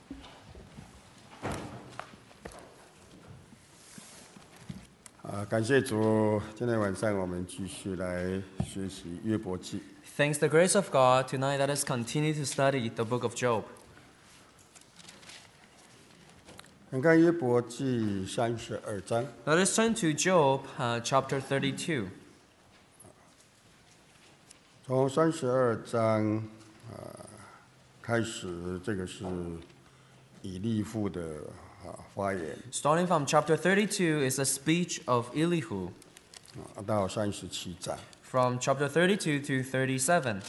感谢主，今天晚上我们继续来学习约伯记。 Thanks the grace of God, tonight let us continue to study the book of Job. 看看约伯记32章， Let us turn to Job chapter 32. 从32章开始，这个是以利户的发言， Starting from chapter 32 is the speech of Elihu. 到37章。 From chapter 32 to 37.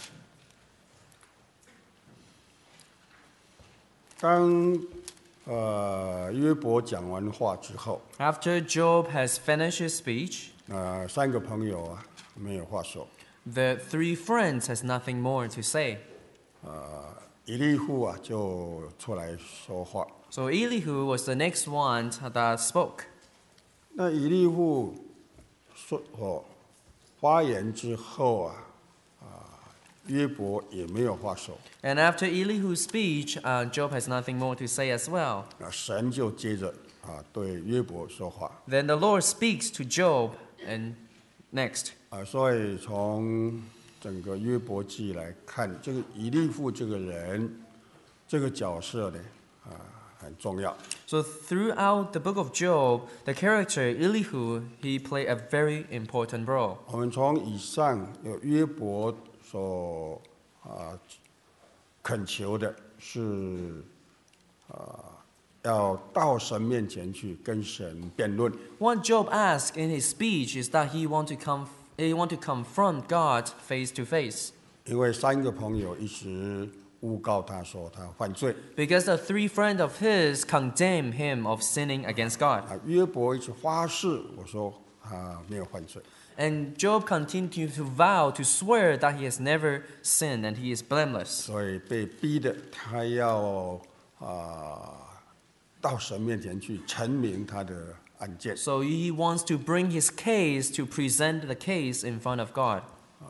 当约伯讲完话之后， After Job has finished his speech, 三个朋友没有话说， the three friends has nothing more to say. 以利户就出来说话。 So Elihu was the next one that spoke. 那以利户发言之后约伯也没有话说， And after Elihu's speech, Job has nothing more to say as well. 神就接着对约伯说话。 Then the Lord speaks to Job, and next. 所以从整个约伯记来看，这个以利户这个人，这个角色呢，很重要。 So throughout the book of Job, the character Elihu, he played a very important role. 我们从以上有约伯所恳求的是要到神面前去跟神辩论。 What Job asked in his speech is that he want to confront God face to face. 因为三个朋友一直诬告他说他犯罪， Because the three friends of his condemn him of sinning against God. 约伯一直发誓，我说他没有犯罪。 And Job continued to vow, to swear that he has never sinned and he is blameless. 所以被逼的，他要到神面前去陈明他的案件。 So he wants to bring his case, to present the case in front of God.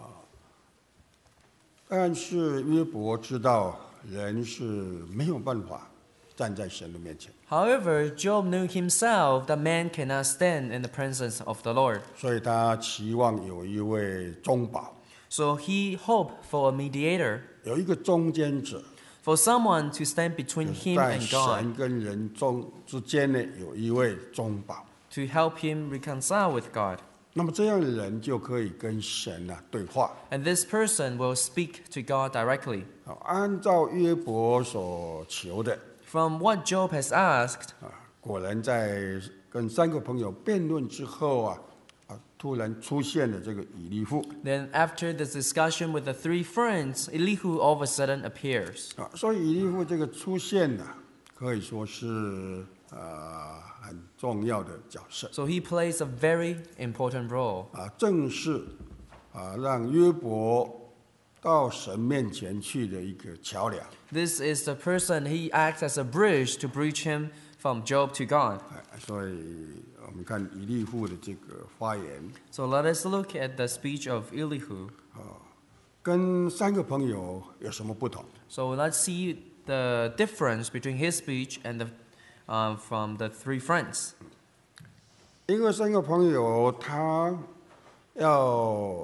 但是约伯知道人是没有办法站在神的面前， However, Job knew himself that man cannot stand in the presence of the Lord. 所以他期望有一位中保， So he hoped for a mediator, 有一个中间者， for someone to stand 就 between 是 him 在 and God, 神跟人之间呢有一位中保。 to help him reconcile with God. 那么这样的人就可以跟神对话。 And this person will speak to God directly. 按照约伯所求的， From what Job has asked, 果然在跟三个朋友辩论之后突然出现了这个以利户。 then after this discussion with the three friends, Elihu all of a sudden appears. 所以以利户这个出现可以说是很重要的角色。 So he plays a very important role. 正是让约伯到神面前去的一个桥梁。 This is the person, he acts as a bridge to bridge him from Job to God. 所以我们看以利户的这个发言， So let us look at the speech of Elihu. 跟三个朋友有什么不同？ So let's see the difference between his speech and from the three friends. 因为三个朋友他要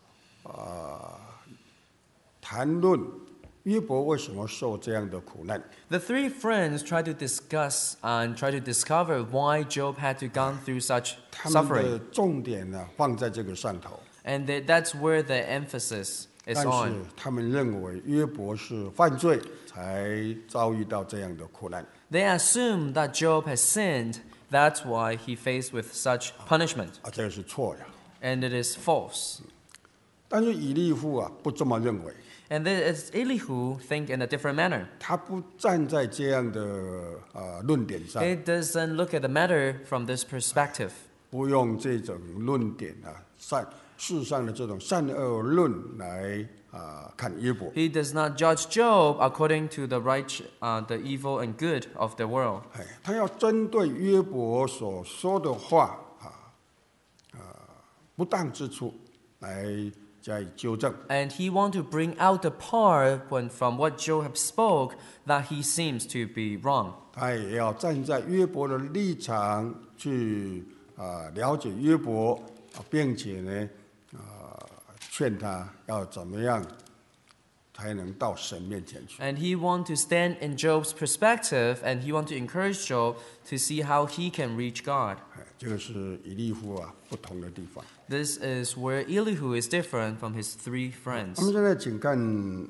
谈论约伯为什么受这样的苦难。 The three friends try to discuss and try to discover why Job had to gone through such 他们的 suffering. 重点放在这个上头， And that's where the emphasis is 但是 on. 他们认为约伯是犯罪才遭遇到这样的苦难。 They assume that Job has sinned. That's why he faced with such punishment. 这个是错的。 And it is false. 但是以利户不这么认为， And it's Elihu think in a different manner. 他不站在这样的论点上， It doesn't look at the matter from this perspective. 不用这种论点世上的这种善恶论来看约伯。 He does not judge Job according to the the evil and good of the world. 他要针对约伯所说的话不当之处来加以纠正。 And he want to bring out the part from what Job have spoke that he seems to be wrong. 他也要站在约伯的立场去了解约伯，并且呢劝他要怎么样才能到神面前去。 And he want to stand in Job's perspective, and he want to encourage Job to see how he can reach God. 这个是以利户不同的地方。 This is where Elihu is different from his three 我 friends. 们现在请看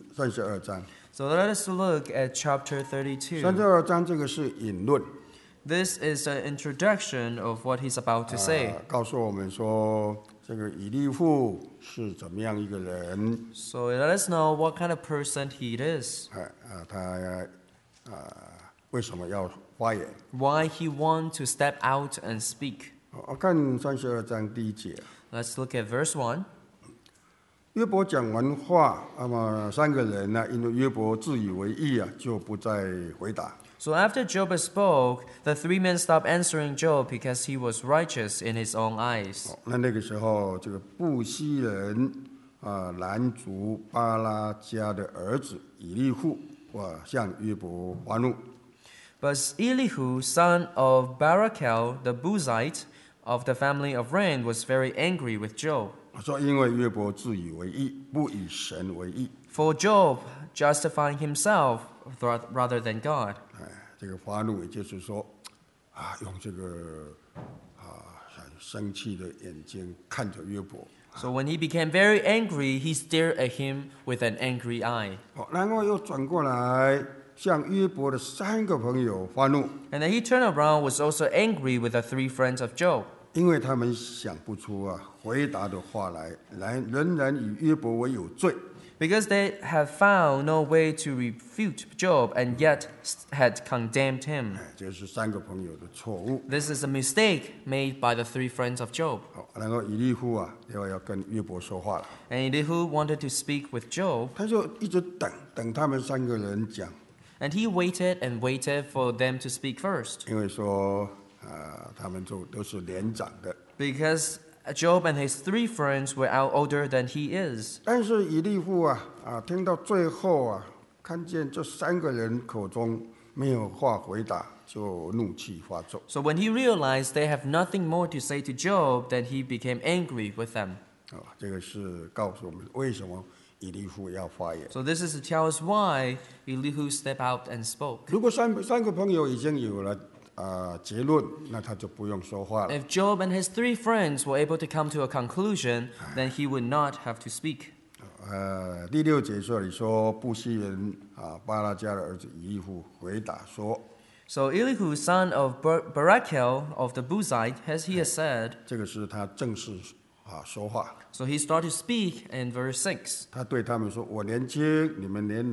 32章。 So let us look at chapter 32. 32章这个是引论， This is an introduction of what he's about to say. 告诉我们说这个以利户是怎么样一个人。 So let us know what kind of person he is, 他为什么要发言？ why he want to step out and speak. 我看32章第1节。 Let's look at verse 1. 约伯讲完话，那么3个人呢，因为约伯自以为义就不再回答。 So after Job spoke, the three men stopped answering Job because he was righteous in his own eyes. 那个时候，这个布西人兰族巴拉加的儿子以利户向约伯发怒。 But Elihu, son of Barachel, the Buzite of the family of Ran, was very angry with Job. 说因为约伯自以为义，不以神为义。 For Job justifying himself rather than God. 这个发怒也就是说，用这个很生气的眼睛看着约伯。 So when he became very angry, he stared at him with an angry eye. 然后又转过来向约伯的3个朋友发怒， And then he turned around, was also angry with the three friends of Job. 因为他们想不出回答的话来，仍然以约伯为有罪。 Because they had found no way to refute Job and yet had condemned him. 这是3个朋友的错误。 This is a mistake made by the three friends of Job. 然后以利户要跟约伯说话了， And Elihu wanted to speak with Job, 他就一直等他们3个人讲， and he waited and waited for them to speak first. 因为说他们都是年长的。 Because Job and his three friends were out older than he is. 但是以利户听到最后看见这3个人口中没有话回答，就怒气发作。 So when he realized they have nothing more to say to Job, then he became angry with them. 这个是告诉我们为什么以利户要发言。 So this is to tell us why Elihu stepped out and spoke. 如果三个朋友已经有了结论，那他就不用说话了。 If Job and his three friends were able to come to a conclusion, then he would not have to speak. 第6节这里说，布西人巴拉加的儿子以利户回答说， So Elihu, son of Barachel of the Buzite, as he has said, 这个是他正式说话。 so he started to speak in verse 6. 他对他们说：“我年轻，你们年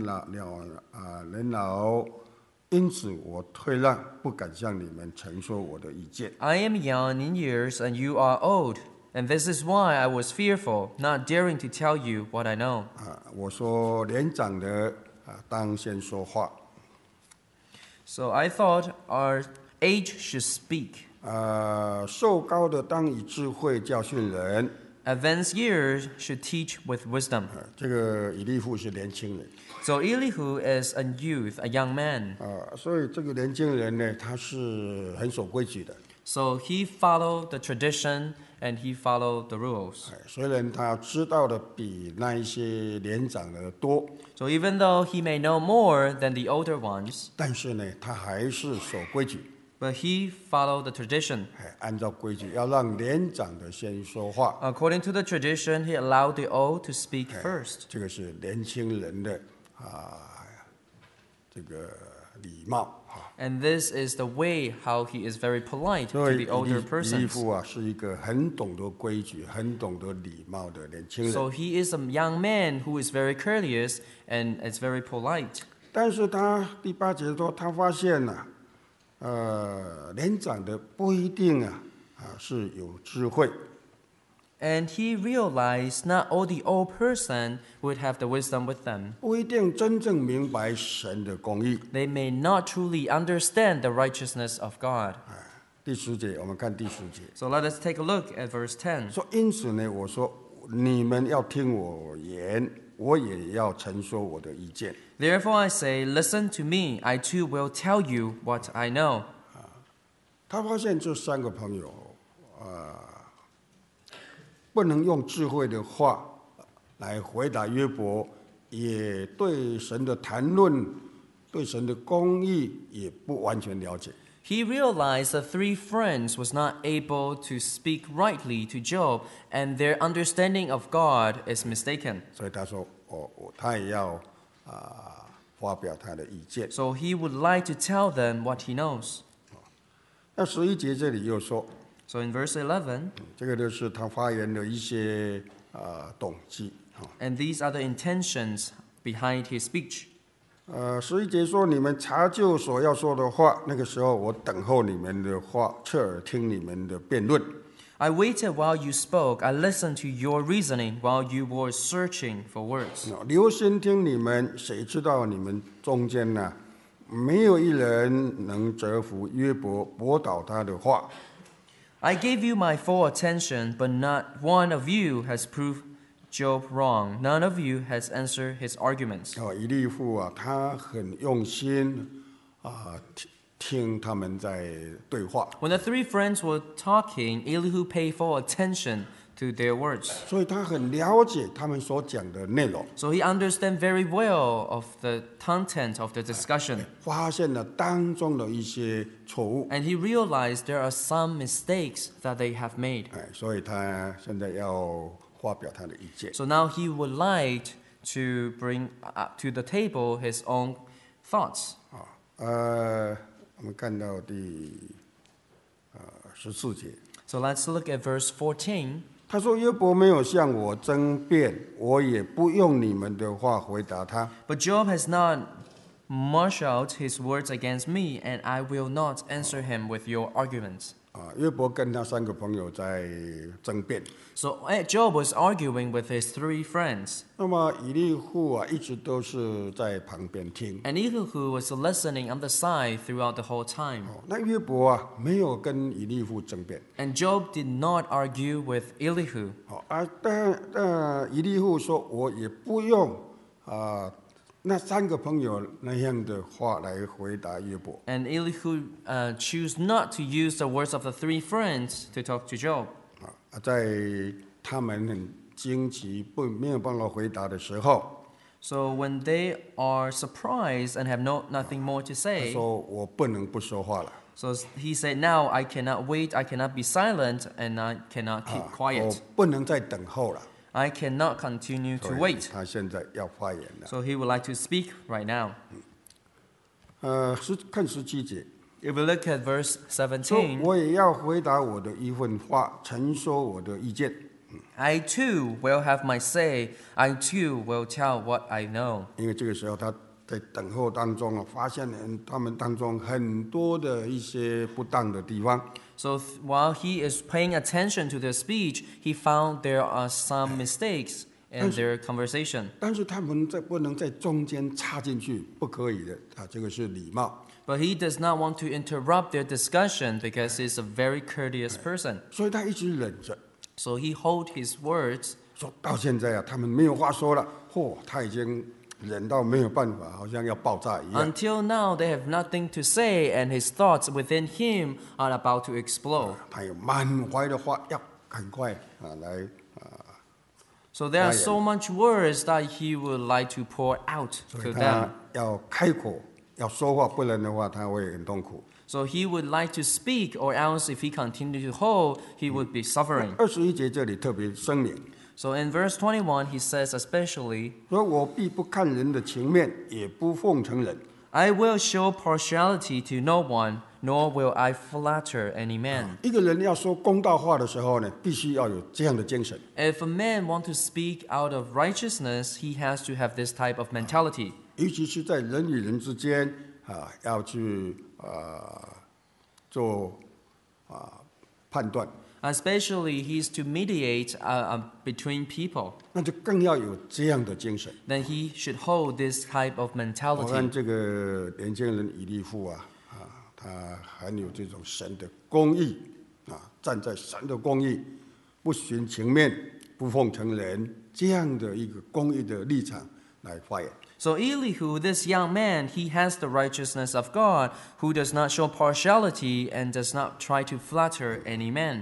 老，因此我退让，不敢向你们陈说我的意见。 I am young in years and you are old, and this is why I was fearful, not daring to tell you what I know. 我说年长的当先说话。 So I thought our age should speak. 受高的当以智慧教训人。 Advanced years should teach with wisdom. 这个以利户是年轻人。 So Elihu is a youth, a young man. 所以这个年轻人呢，他是很守规矩的。 So he followed the tradition and he followed the rules. 虽然他知道的比那一些年长的多， So even though he may know more than the older ones, 但是呢，他还是守规矩。 but he followed the tradition. 按照规矩，要让年长的先说话。 According to the tradition, he allowed the old to speak first. 这个是年轻人的这个礼貌。 And this is the way how he is very polite 所 to 以 the older 以利 persons. 户是一个很懂得规矩、很懂得礼貌的年轻人。 So he is a young man who is very courteous and is very polite. 但是他第8节说，他发现年长的不一定是有智慧。 And he realized not all the old person would have the wisdom with them. 不一定真正明白神的公义。 They may not truly understand the righteousness of God. 第10节，我们看第10节 So let us take a look at verse 10. 说，因此呢，我说你们要听我言，我也要陈说我的意见。 Therefore I say, listen to me, I too will tell you what I know. 他发现这三个朋友，不能用智慧的话来回答约伯，也对神的谈论、对神的公义也不完全了解。 He realized the three friends was not able to speak rightly to Job, and their understanding of God is mistaken. 所以他说，他也要发表他的意见。 So he would like to tell them what he knows. 那11节这里又说， So in verse 11, 这个就是他发言的一些动机。 and these are the intentions behind his speech. 11节说，你们查究所要说的话，那个时候我等候你们的话，侧耳听你们的辩论。 I waited while you spoke. I listened to your reasoning while you were searching for words. 留心听你们，谁知道你们中间呢，没有一人能折服约伯，驳倒他的话。 I gave you my full attention, but not one of you has proved Job wrong. None of you has answered his arguments. 以利户他很用心听他们在对话， When the three friends were talking, Elihu paid full attention to their words. 所以他很了解他们所讲的内容， So he understood very well of the content of the discussion. 发现了当中的一些错误， And he realized there are some mistakes that they have made. 所以他现在要发表他的意见。 So now he would like to bring to the table his own thoughts. 我们看到第14节， So let's look at verse 14. 他说：“约伯没有向我争辩，我也不用你们的话回答他。 But Job has not marshaled his words against me, and I will not answer him with your arguments. 约伯跟他三个朋友在争辩。 So Job was arguing with his three friends, 那么以利户一直都是在旁边听。 and Elihu was listening on the side throughout the whole time. 那约伯没有跟以利户争辩。 And Job did not argue with Elihu. 但以利户说：“我也不用那三个朋友那样的话来回答约伯。 And Elihu chose not to use the words of the three friends to talk to Job. 在他们很惊奇没有办法回答的时候， So when they are surprised and have nothing more to 他 say, 说：“我不能不说话了， so he said, now I cannot wait, I cannot be silent, and I cannot keep 我 quiet. 不能再等候了。 I cannot continue ” to 所以 wait. 他现在要发言了。 So he would like to speak right now. 看17节， If we look at verse 说 17, 我也要回答我的一份话，陈说我的意见。 I too will have my say, I too will tell what I know. 因为这个时候他在等候当中发现他们当中很多的一些不当的地方。 So while he is paying attention to their speech, he found there are some mistakes in their conversation. 但是他们不能在中间插进去，不可以的这个是礼貌。 But he does not want to interrupt their discussion because he's a very courteous person. 所以他一直忍着， So he hold his words. 说到现在他们没有话说了，他已经忍到没有办法，好像要爆炸一样。 Until now, they have nothing to say, and his thoughts within him are about to explode. 他有满怀的话要赶快来 So there are so much words that he would like to pour out 所 to 以 them. 他要开口要说话，不然的话他会很痛苦。 So he would like to speak, or else if he continued to hold, he would be suffering. 21节这里特别声明 So in verse 21, he says especially, 说：“我必不看人的情面，也不奉承人。” I will show partiality to no one, nor will I flatter any man. 一个人要说公道话的时候呢，必须要有这样的精神。 If a man wants to speak out of righteousness, he has to have this type of mentality. 尤其是在人与人之间要去做判断， Especially, he's to mediate between people. 那就更要有这样的精神。 Then he should hold this type of 我看 mentality. 这个年轻人以利户他很有这种神的公义站在神的公义，不循情面， 不奉承人这样的一个公义的立场来发言。 So Elihu, this young man, he has the righteousness of God, who does not show partiality and does not try to flatter any man.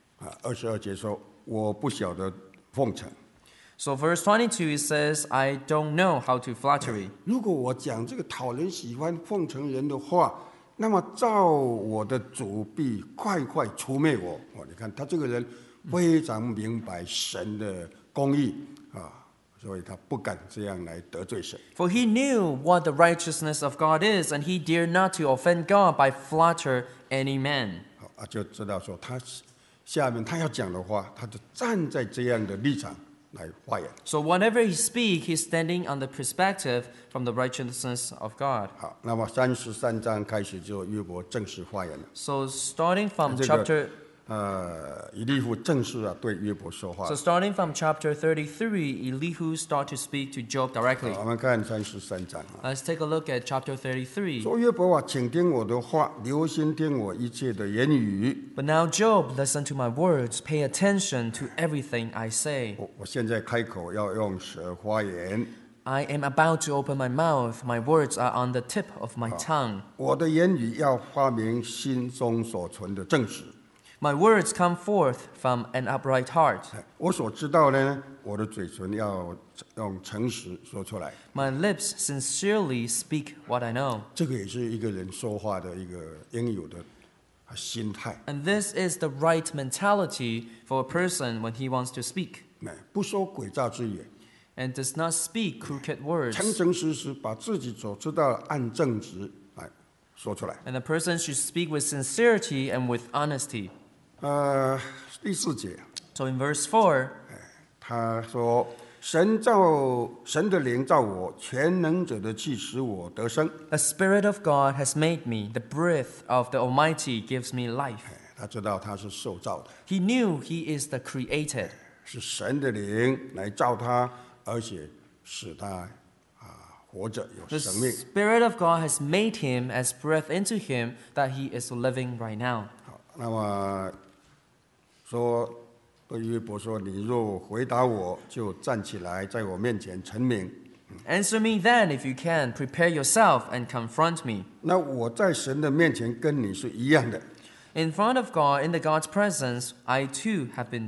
22节说：“我不晓得奉承。 So verse 22 it says, I don't know how to flattery. 如果我讲这个讨人喜欢奉承人的话，那么照我的主必快快除灭我。你看他这个人非常明白神的公义啊，所以他不敢这样来得罪神。 For he knew what the righteousness of God is, and he dared not to offend God by flatter any man. 就知道说他下面他要讲的话，他就站在这样的立场来发言。 So whenever he speaks, he's standing on the perspective from the righteousness of God. 好，那么33章开始就约伯正式发言了。 So starting from 这个 chapter 以利户正式对约伯说话。 So starting from chapter 33, Elihu start to speak to Job directly. 我们看33章 Let's take a look at chapter 33. 说约伯啊，请听我的话，留心听我一切的言语。 But now, Job, listen to my words. Pay attention to everything I say. 我现在开口要用舌发言， I am about to open my mouth. My words are on the tip of my tongue. 我的言语要发明心中所存的正直。 My words come forth from an upright heart. 我所知道的呢，我的嘴唇要用诚实说出来。 My lips sincerely speak what I know. 这个也是一个人说话的一个应有的心态。 And this is the right mentality for a person when he wants to speak, 不说诡诈之言， and does not speak crooked words. 诚诚实实把自己所知道的按正直来说出来。 And the person should speak with sincerity and with honesty. 第4节， So in verse 4, 他说：“神的灵造我，全能者的气使我得生。 the Spirit of God has made me. The breath of the Almighty gives me life. 他知道他是受造的， He knew he is the created. 是神的灵来造他，而且使他活着有 The 生命。 Spirit of God has made him as breath into him that he is living right now. 好，那么说对约伯说：“你若回答我，就站起来，在我面前陈明。 Answer me then, if you can. Prepare yourself and confront me. 那我在神的面前跟你是一样的。 In front of God, in the God's presence, I too have been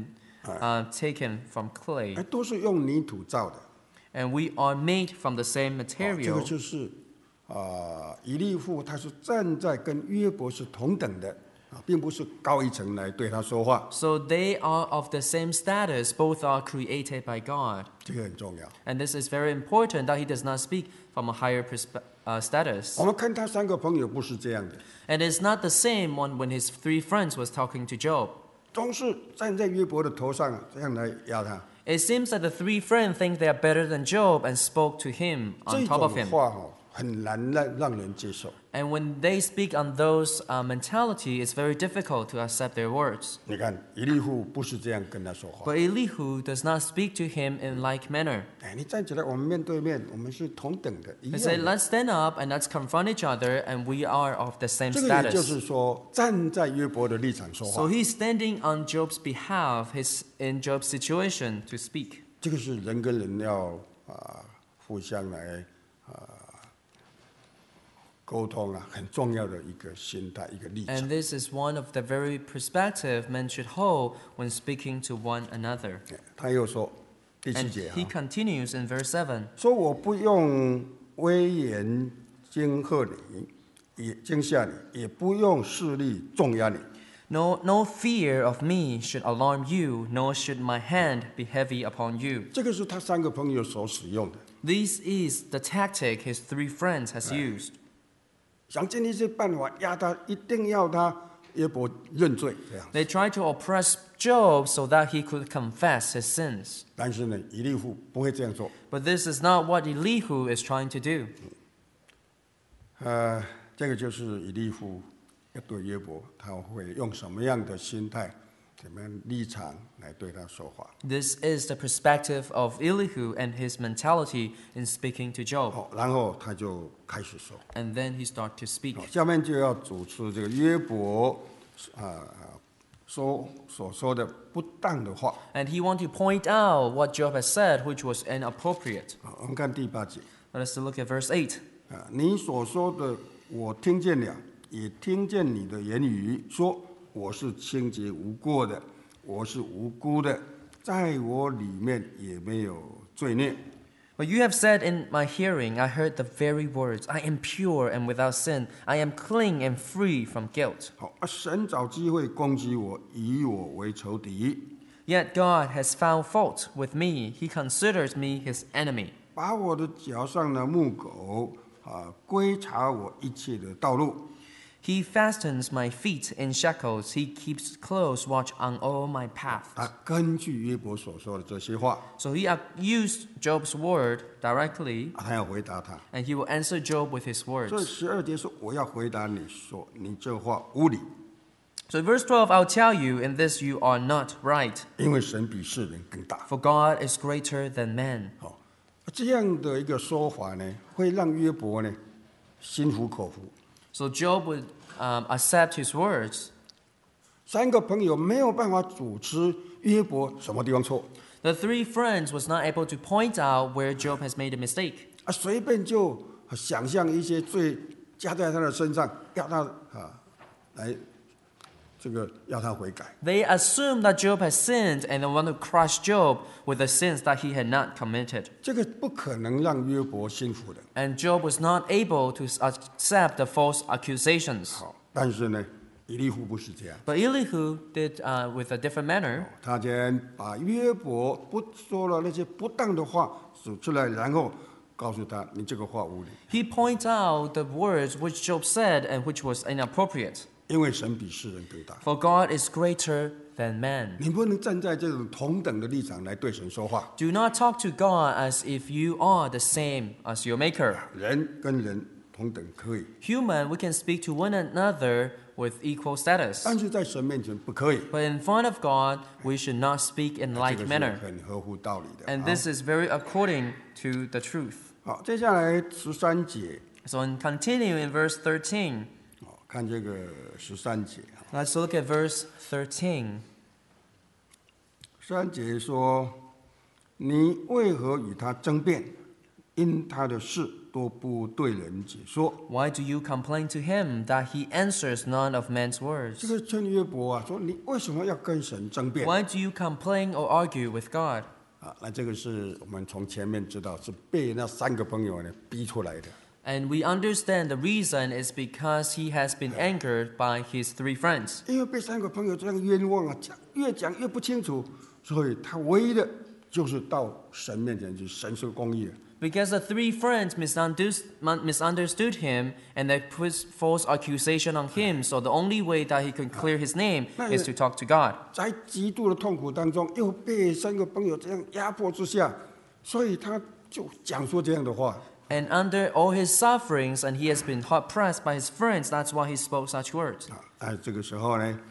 taken from clay, 都是用泥土造的。 and we are made from the same 这个 material. 就是以利户他是站在跟约伯是同等的并不是高一层来对他说话， So they are of the same status. Both are created by God. 这个很重要。 And this is very important that he does not speak from a higher status. 我们看他3个朋友不是这样的， And it's not the same one when his 3 friends was talking to Job. 总是站在约伯的头上这样来压他。 It seems that the 3 friends think they are better than Job and spoke to him 这 on top 种 of him. 话很难让人接受。 And when they speak on those mentality, it's very difficult to accept their words. 你看以利户不是这样跟他说话。 But Elihu does not speak to him in like manner. 你站起来，我们面对面，我们是同等的，一 He 样 said, 的。 let's stand up and let's confront each other, and we are of the same 这个也就 status. 是说，站在约伯的立场说 So 话， he's standing on Job's behalf, he's in Job's situation to speak. 这个是人跟人要互相来沟通很重要的一个心态，一个立场。 And this is one of the very perspective men should hold when speaking to one another. 他又说，第7 And 节 he continues in verse 7. 说我不用威严惊吓你，也不用势力重压你。 No fear of me should alarm you, nor should my hand be heavy upon you. 这个是他3个朋友所使用的， This is the tactic his 3 friends has used. 想尽一切办法压他，一定要他约伯认罪这样。 They tried to oppress Job so that he could confess his sins. 但是呢，以利户不会这样做。 But this is not what Elihu is trying to do. 这个就是以利户要对约伯，他会用什么样的心态、什么样的立场来对他说话。 This is the perspective of Elihu and his mentality in speaking to Job. 然后他就开始说， And then he started to speak. 下面就要主持这个约伯所说的不当的话。 And he wanted to point out what Job has said, which was inappropriate. 好，我们看第8节 Let us look at verse 8. 啊，你所说的我听见了，也听见你的言语，说我是清洁无过的，我是无辜的，在我里面也没有罪孽。 But you have said in my hearing, I heard the very words, I am pure and without sin, I am clean and free from guilt. 好，神找机会攻击我，以我为仇敌， Yet God has found fault with me. He considers me his enemy. 把我的脚上的木狗归查我一切的道路。 He fastens my feet in shackles. He keeps close watch on all my paths. 他根据约伯所说的这些话， So he used Job's word directly, 他要回答他。 and he will answer Job with his 所以 words. 12节说：“我要回答你说，你这话无理， So in verse 12, I'll tell you, in this you are not right, 因为神比世人更大。 for God is greater than man. ” 好，这样的一个说法呢，会让约伯呢心服口服。 So Job would accept his words. 3个朋友没有办法主持约伯什么地方错 The three friends was not able to point out where Job has made a mistake. 随便就想象一些罪加在他的身上，要他来要他悔改。 They assume that Job has sinned and they want to crush Job with the sins that he had not committed. 这个不可能让约伯心服的。 And Job was not able to accept the false accusations. 好，但是呢，以利户不是这样， But Elihu did with a different manner. 他先把约伯不说了那些不当的话数出来，然后告诉他：“你这个话无理， He pointed out the words which Job said and which was inappropriate. 因为神比世人更大。 For God is greater than man. 你不能站在这种同等的立场来对神说话。 Do not talk to God as if you are the same as your Maker. 人跟人同等可以， Human, we can speak to one another with equal status. 但是在神面前不可以。 But in front of God, we should not speak in 这 like 个是 manner. 很合乎道理的。 And this is very according to the truth. 好，接下来13节， So in continue in verse 13, 看这个13节。 let's look at verse 13. 13节说：“你为何与他争辩？因他的事都不对人解说。” Why do you complain to him that he answers none of man's 这 words? 个劝约伯说：“你为什么要跟神争辩？” Why do you complain or argue with God? 那这个是我们从前面知道是被那3个朋友呢逼出来的。 And we understand the reason is because he has been angered by his three friends. 因为被3个朋友这样冤枉啊，越讲越不清楚，所以他唯一的就是到神面前去，神是公义的。 Because the three friends misunderstood him and they put false accusation on him, so the only way that he can clear his name is to talk to God. 在极度的痛苦当中，又被3个朋友这样压迫之下，所以他就讲说这样的话。 And under all his sufferings, and he has been hard pressed by his friends, that's why he spoke such words. 这个时候呢，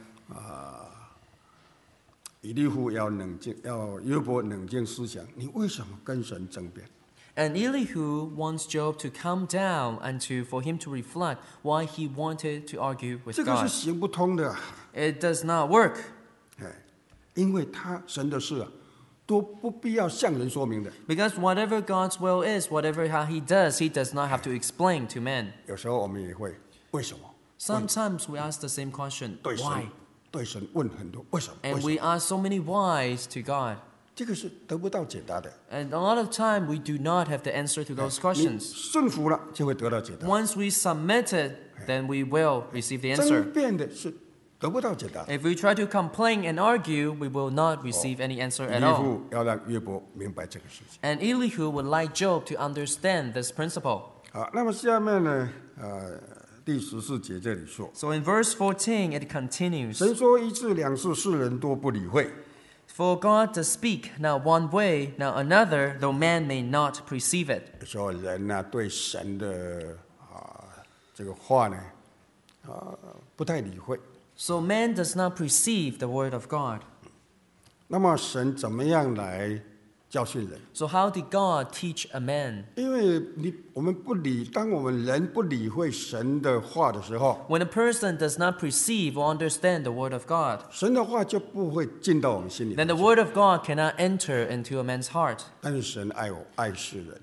以利户要冷静，要约伯冷静思想，你为什么跟神争辩？ And Elihu wants Job to calm down and for him to reflect why he wanted to argue with 这个是 God. 行不通的， It does not work 因为神的事都不必要向人说明的。 because whatever God's will is, whatever how he does not have to explain to men. 有时候我们也会，为什么？ Sometimes we ask the same question, 对神 why? 对神问很多为什么？ And 为什 we 么？ ask so many whys to God. 这个是得不到解答的。 And a lot of time we do not have the answer to those 你 questions. 顺服了，就会得到解答。 Once we submit it, then we will receive the answer. 争辩的是得不到解答。 If we try to complain and argue, we will not receive any answer 以 at 利 all. 户要让约伯明白这个事情。 And Elihu would like Job to understand this principle. 好，那么下面呢，第14节这里说， So in verse 14, it continues, 神说一次两次，世人都不理会。 For God does speak, now one way, now another, though man may not perceive it. 有时候人呢、对神的这个话呢，不太理会。 So man does not perceive the word of God. 那么神怎么样来教训人？ So how did God teach a man? 因为当我们人不理会神的话的时候， When a person does not perceive or understand the word of God, 神的话就不会进到我们心里 then 头 the 去。 word of God cannot enter into a man's heart. 但是神爱世人，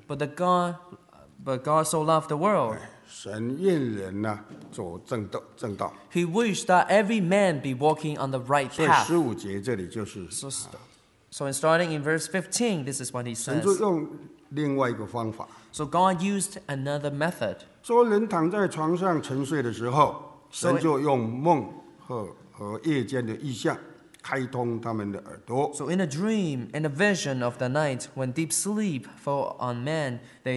But God so loved the world. 神愿人呢走正道。 He wished that every man be walking on the right 所以 path. 15节这里就是 So in starting in verse 15, this is what he 神就 says. 用另外一个方法， So God used another method. 说人躺在床上沉睡的时候，神就用梦和夜间的异象开通他们的耳朵。 So in a dream, in a vision of the night, when deep sleep fell on men,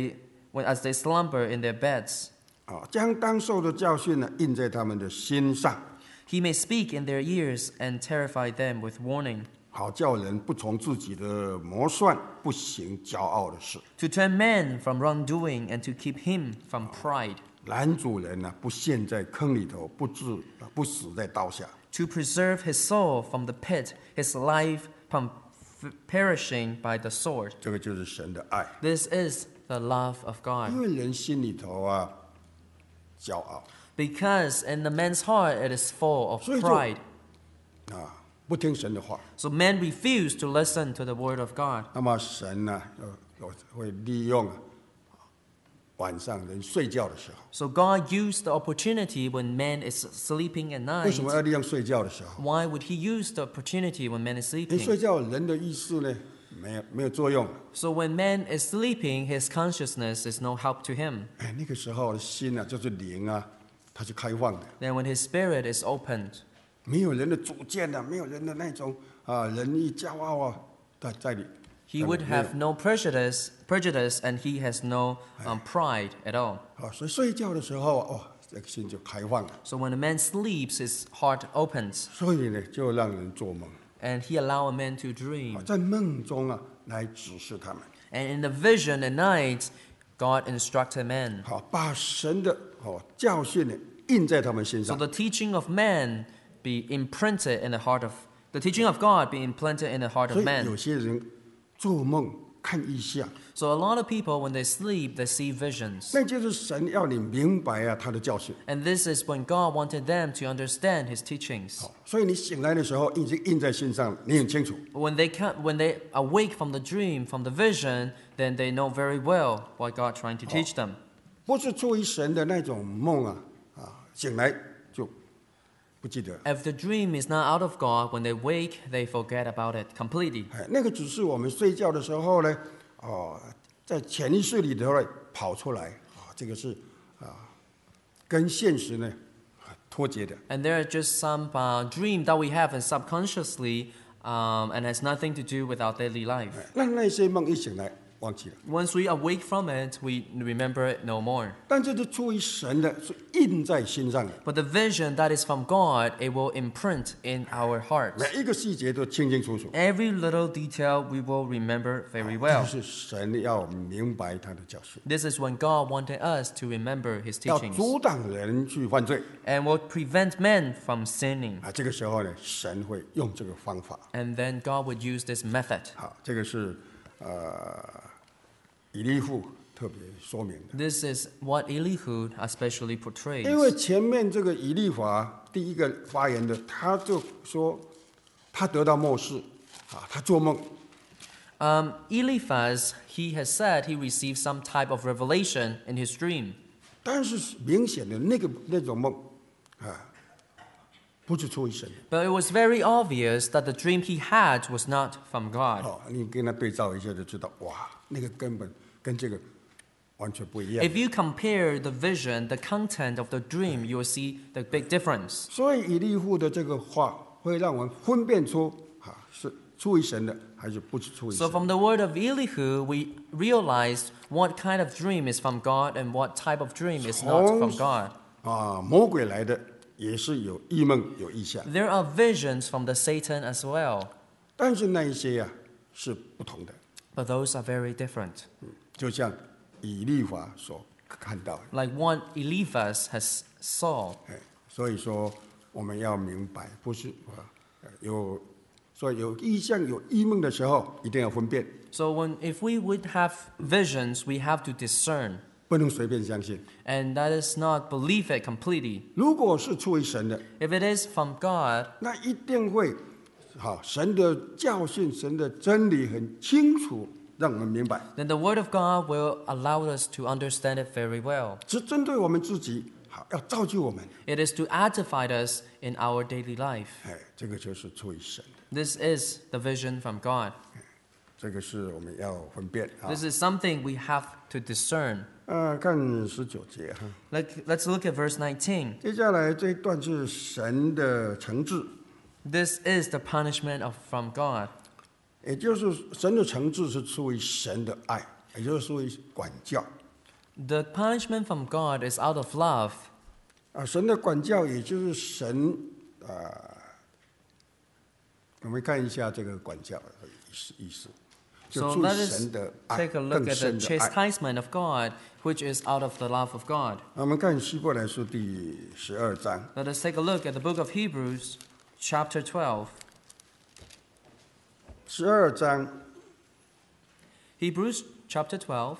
as they slumber in their beds, 将当受的教训呢印在他们的心上， he may speak in their ears and terrify them with warning, 好叫人不从自己的谋算，不行骄傲的事。 to turn men from wrongdoing and to keep him from pride, 男主人呢不陷在坑里头，不死在刀下。 to preserve his soul from the pit, his life from perishing by the sword. 这个就是神的爱， This is the love of 因 God. 为人心里头骄傲 Because in the man's heart it is full of 所以就 pride. 不听神的话， So men refuse to listen to the word of God. 那么神呢会利用晚上人睡觉的时候。 So God used the opportunity when man is sleeping at 为 night. 什么要利用睡觉的时候？ Why would he use the opportunity when man is 因为睡 sleeping? 觉人的意识呢没有作用， So when man is sleeping, his consciousness is no help to him. 那个时候心就是灵它是开放的， Then when his spirit is opened, 没有人的主见没有人的那种人意骄傲在里。 he would have no prejudice, and he has no pride at all. 所以睡觉的时候这个心就开放了， So when a man sleeps, his heart opens, 所以呢就让人做梦， and he allow a man to dream. 在梦中来指示他们， And in the vision at night, God instructed man. 把神的教训呢印在他们心 So 上。 the teaching of man be imprinted in the heart of the teaching of God be implanted in the heart 所 of 以有 man. 些人做梦看异象， So a lot of people, when they sleep, they see visions. 那就是神要你明白他的教训。 And this is when God wanted them to understand His teachings. 所以你醒来的时候已经印在心上，你很清楚。 When they awake from the dream, from the vision, then they know very well what God trying to teach them. 不是出于神的那种梦醒来就不记得。 If the dream is not out of God, when they wake, they forget about it completely. 那个只是我们睡觉的时候呢，在潜意识里头呢跑出来这个是跟现实呢脱节的。 And there are just some dream that we have and subconsciously, and has nothing to do with our daily life. 那些梦一醒来忘记了， Once we awake from it, we remember it no more. 但这是出于神的，是印在心上的， But the vision that is from God, it will imprint in our hearts. 每一个细节都清清楚楚。 Every little detail we will remember very 这 well. 是神要明白他的教训， This is when God wanted us to remember His 要 teachings 阻挡人去犯罪 and will prevent men from sinning. 这个时候呢，神会用这个方法。 And then God would use this method. 好，这个是以利户特别说明的。 This is what Elihu especially portrays. 因为前面这个以利法第一个发言的，他就说他得到默示他做梦， Eliphaz, he has said he received some type of revelation in his dream. 但是明显的那种梦不是出于神的。 But it was very obvious that the dream he had was not from God. 你跟他对照一下就知道，哇，那个根本跟这个完全不一样。 If you compare the vision, the content of the dream, you will see the big difference. 所以以利户的这个话会让我们分辨出是出于神的还是不是出于 So 神的。 from the word of Elihu, we realized what kind of dream is from God and what type of dream is not from God. 魔鬼来的也是有异梦有异象， There are visions from the Satan as well, 但是那一些是不同的， but those are very different. 就像以利法所看到的。 Like what Eliphaz has saw. 所以说我们要明白，不是有所以有异象、有异梦的时候，一定要分辨， So if we would have visions, we have to discern. 不能随便相信。 And that is not believe it completely. 如果是出于神的， If it is from God, 那一定会，神的教训、神的真理很清楚，让我们明白。 then the Word of God will allow us to understand it very well. 只针对我们自己，要造就我们。 It is to edify us in our daily life. 这个就是出于神的， This is the vision from God. 这个是我们要分辨啊。 This is something we have to discern. 看19节哈， Let's look at verse 19. 接下来这一段是神的惩治， This is the punishment from God. 也就是神的惩治是出于神的爱，也就是出于管教。 The punishment from God is out of love. 神的管教也就是神我们看一下这个管教的意思，就 So 出于 let us 神的爱， take a look 更 at the 深的爱。 chastisement of God, which is out of the love of God. 我们看希伯来书第12章， Let us take a look at the book of Hebrews, chapter 12. 12章 Hebrews, chapter 12.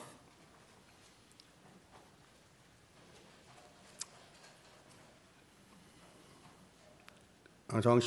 从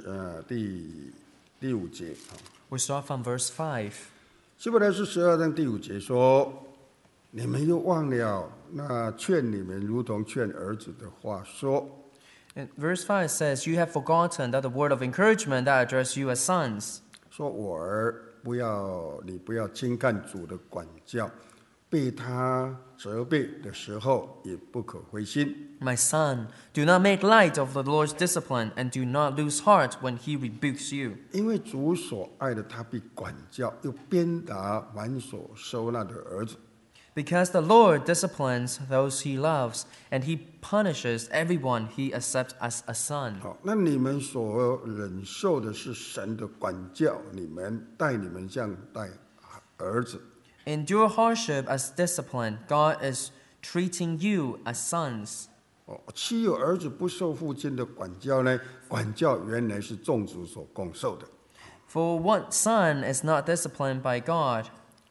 第5节。 We start from verse 5. 希伯来书12章第5节说：“你们又忘了那劝你们如同劝儿子的话说。” And verse 5 says, You have forgotten that the word of encouragement that address you as sons. 说我儿，你不要轻看主的管教，被他责备的时候也不可灰心， My son, do not make light of the Lord's discipline, and do not lose heart when he rebukes you. 因为主所爱的，他必管教，又鞭打凡所收纳的儿子。 Because the Lord disciplines those he loves, and he punishes everyone he accepts as a son. 好，那你们所忍受的是神的管教，待你们像待儿子。 Endure hardship as discipline. God is treating you as sons. 岂有儿子不受父亲的管教呢？管教原来是众子所共受的。 For what son is not disciplined by God?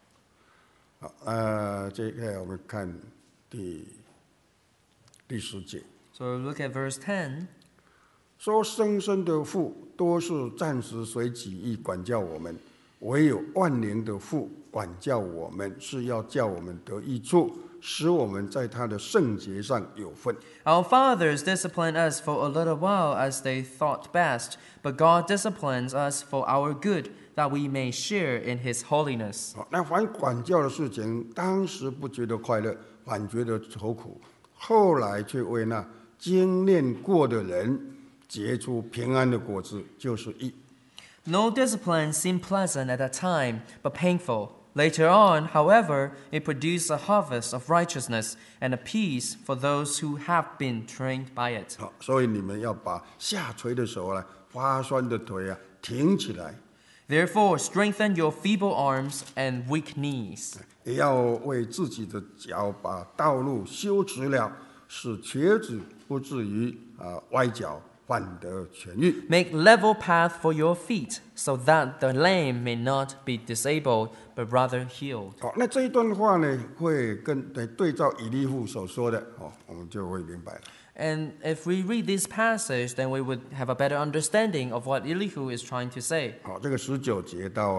这个我们看第10节， So look at verse 10. 说生生的父多是暂时随己意管教我们，唯有万年的父管教我们，是要叫我们得益处，使我们在他的圣洁上有份。 Our fathers disciplined us for a little while as they thought best, but God disciplines us for our good, that we may share in His holiness. 那凡管教的事情，当时不觉得快乐，反觉得愁苦，后来却为那经练过的人结出平安的果子，就是义。 No discipline seemed pleasant at that time, but painful. Later on, however, it produced a harvest of righteousness and a peace for those who have been trained by it. 好，所以你们要把下垂的手发酸的腿挺起来， Therefore, strengthen your feeble arms and weak knees. 也要为自己的脚把道路修直了，使瘸子不至于歪脚，反得痊愈。 Make level path for your feet, so that the lame may not be disabled, but rather healed. 好，那这一段话呢，会对照以利户所说的，我们就会明白了。 And if we read this passage, then we would have a better understanding of what Elihu is trying to say. 好，这个19节到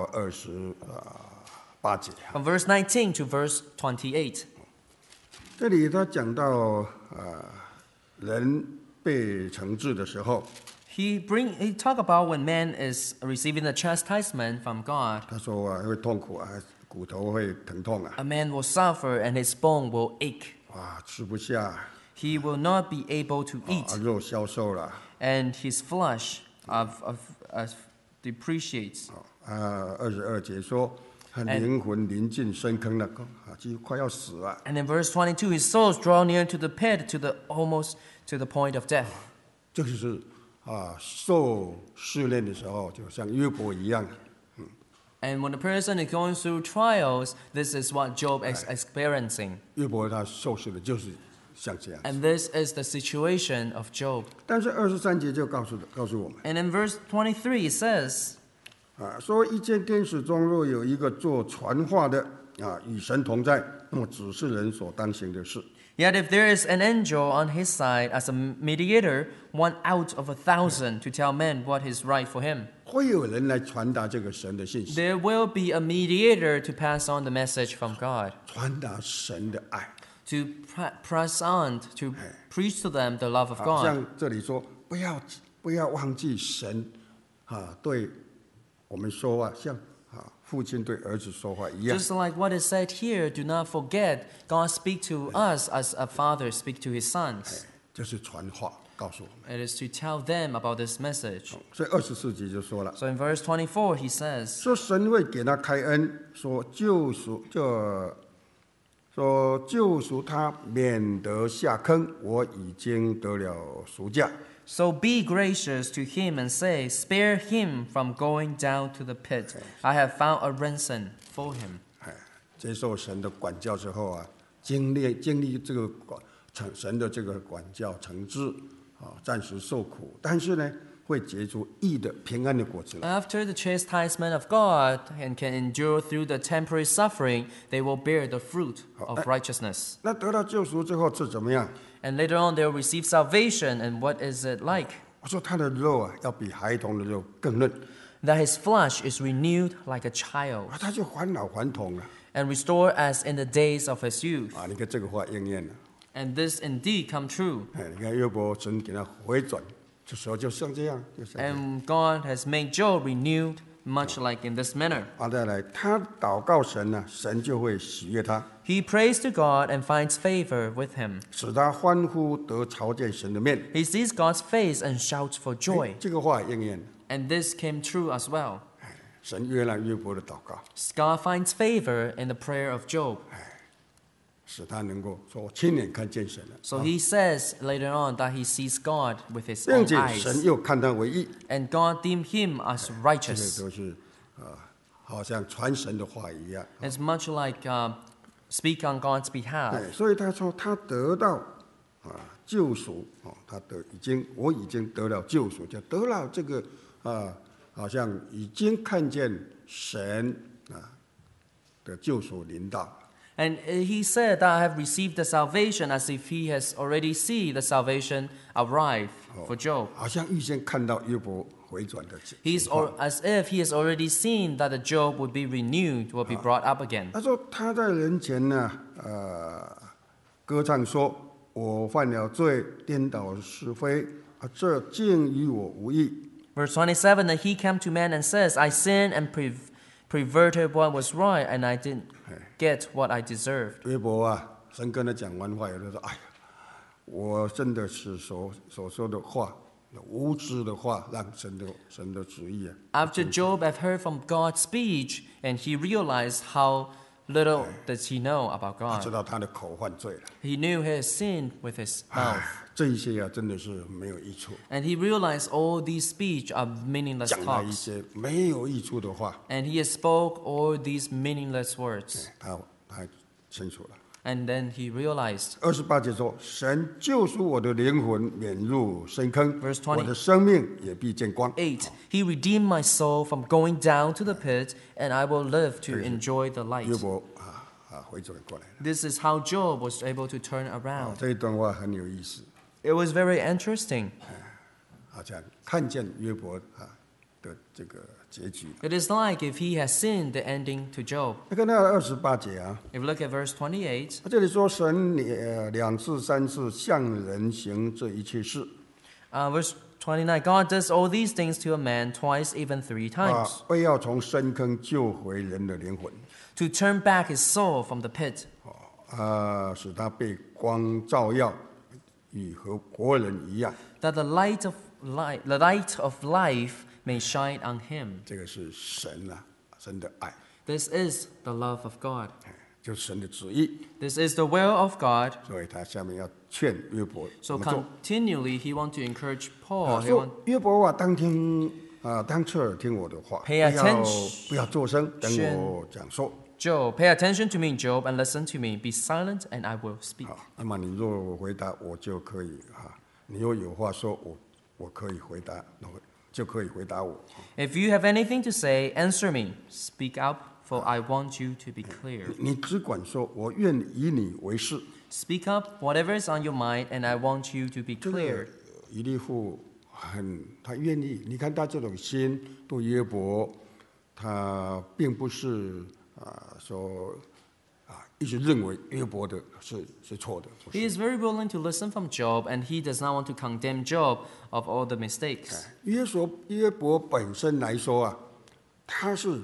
28节， From verse 19 to verse 28. 这里他讲到人被惩治的时候， He talk about when man is receiving the chastisement from God. 他说会痛苦骨头会疼痛 A man will suffer and his bone will ache. 吃不下 He will not be able to eat, 肉消瘦了 and his flesh depreciates. 22节说，灵魂临近深坑了，几乎快要死了。 And in verse 22, his souls draw near to the pit, almost to the point of death. 这就是受试炼的时候，就像约伯一样。 And when a person is going through trials, this is what Job is experiencing. 约伯他受试的就是像这样。 And this is the situation of Job. 但是23节就告诉我们， And in verse 23, it says, 说一间天使中若有一个做传话的与神同在，那么只是人所当行的事。 Yet if there is an angel on his side as a mediator, one out of 1,000 to tell men what is right for him, 会有人来传达这个神的信息， there will be a mediator to pass on the message from God, 传达神的爱。 to press on, to preach to them the love of 好 God. 像这里说，不要忘记神对我们说话，像父亲对儿子说话一样。 Just like what is said here, do not forget God speak to us as a father speak to his sons. 就是传话告诉我们。 It is to tell them about this message. 所以24节就说了， So in verse 24, he says, 说神会给他开恩，说救赎他，免得下坑。我已经得了赎价。 So be gracious to him and say, spare him from going down to the pit. I have found a ransom for him. 接受神的管教之后经历这个神的这个管教惩治暂时受苦，但是呢，会结出义的平安的果子来。 After the chastisement of God and can endure through the temporary suffering, they will bear the fruit of righteousness. 那得到救赎之后是怎么样？ And later on, they will receive salvation. And what is it like? 我说他的肉要比孩童的肉更嫩， That his flesh is renewed like a child 他就返老还童了 and restored as in the days of his youth. 你看这个话应验了。 And this indeed come true. 你看约伯神给他回转，这时候就像这样，就像这样。 And God has made Job renewed much like in this manner. 再来，他祷告神呢，神就会喜悦他， He prays to God and finds favor with him. 使他欢呼得朝见神的面。 He sees God's face and shouts for joy. 这个话应验了， And this came true as well. 神悦纳约伯的祷告， God finds favor in the prayer of Job. 使他能够说我亲眼看见神了。 So he says later on that he sees God with his 并 own 且 eyes. 神又看他为义， And God deemed him as 这个 righteous. 都是好像传神的话一样。 It's much like speak on God's behalf. 所以他说他得到救赎我已经得了救赎，就得了这个好像已经看见神的救赎临到。 And he said that I have received the salvation as if he has already seen the salvation arrive for Job. 好像预先看到约伯回转的情 He's 况。 as if he has already seen that the Job would be renewed, will be brought up again. 他说他在人前呢，歌唱说：“我犯了罪，颠倒是非，这竟与我无益。” Verse 27, that he came to man and says, I sinned and perverted what was right, and I didn't get what I deserved. 约伯神跟他讲完话，有的说：“哎呀，我真的是所说的话，无知的话，让神的旨意 After Job had heard from God's speech, and he realized how little does he know about 他知 God. 道他的口犯罪了。 He knew he had sinned with his mouth. 这一些真的是没有益处， And he realized all these speech are meaningless 讲了一 talks. 些没有益处的话， And he spoke all these meaningless words. 他清楚了。 And then he realized. 28节说：“神救赎我的灵魂，免入深坑， Verse 20. 我的生命也必见光。” 8. He redeemed my soul from going down to the pit, and I will live to enjoy the light. 约伯回转过来了。 This is how Job was able to turn around. 这一段话很有意思， It was very interesting. 好像看见约伯的这个结局。 It is like if he has sinned, the ending to Job. 那个28节 If you look at verse 28, 这里说神2次3次向人行这一切事， verse 29, God does all these things to a man twice, even 3 times, 为要从深坑救回人的灵魂， to turn back his soul from the pit, 使他被光照耀，与和国人一样。 that the light of life may shine on him. 这个是神神的爱， This is the love of God. 就是神的旨意。 This is the will of God. 所以他下面要劝约伯 So 怎么做。 continually, he wants to encourage Paul. He 说 want, 约伯当侧耳听我的话， Pay attention 不要作声，等我讲说。 Job, pay attention to me, Job, and listen to me. Be silent, and I will speak. 好，那么你若回答，我就可以你若有话说，我可以回答， 就可以回答我。 If you have anything to say, answer me. Speak up, for I want you to be clear. 你只管说，我愿以你为是。 Speak up, whatever is on your mind, and I want you to be 这个 clear. 以利户他愿意，你看他这种心对约伯，他并不是说一直认为约伯的是错的。不 He 是 is very willing to listen from Job, and he does not want to condemn Job of all the mistakes. 约伯本身来说他是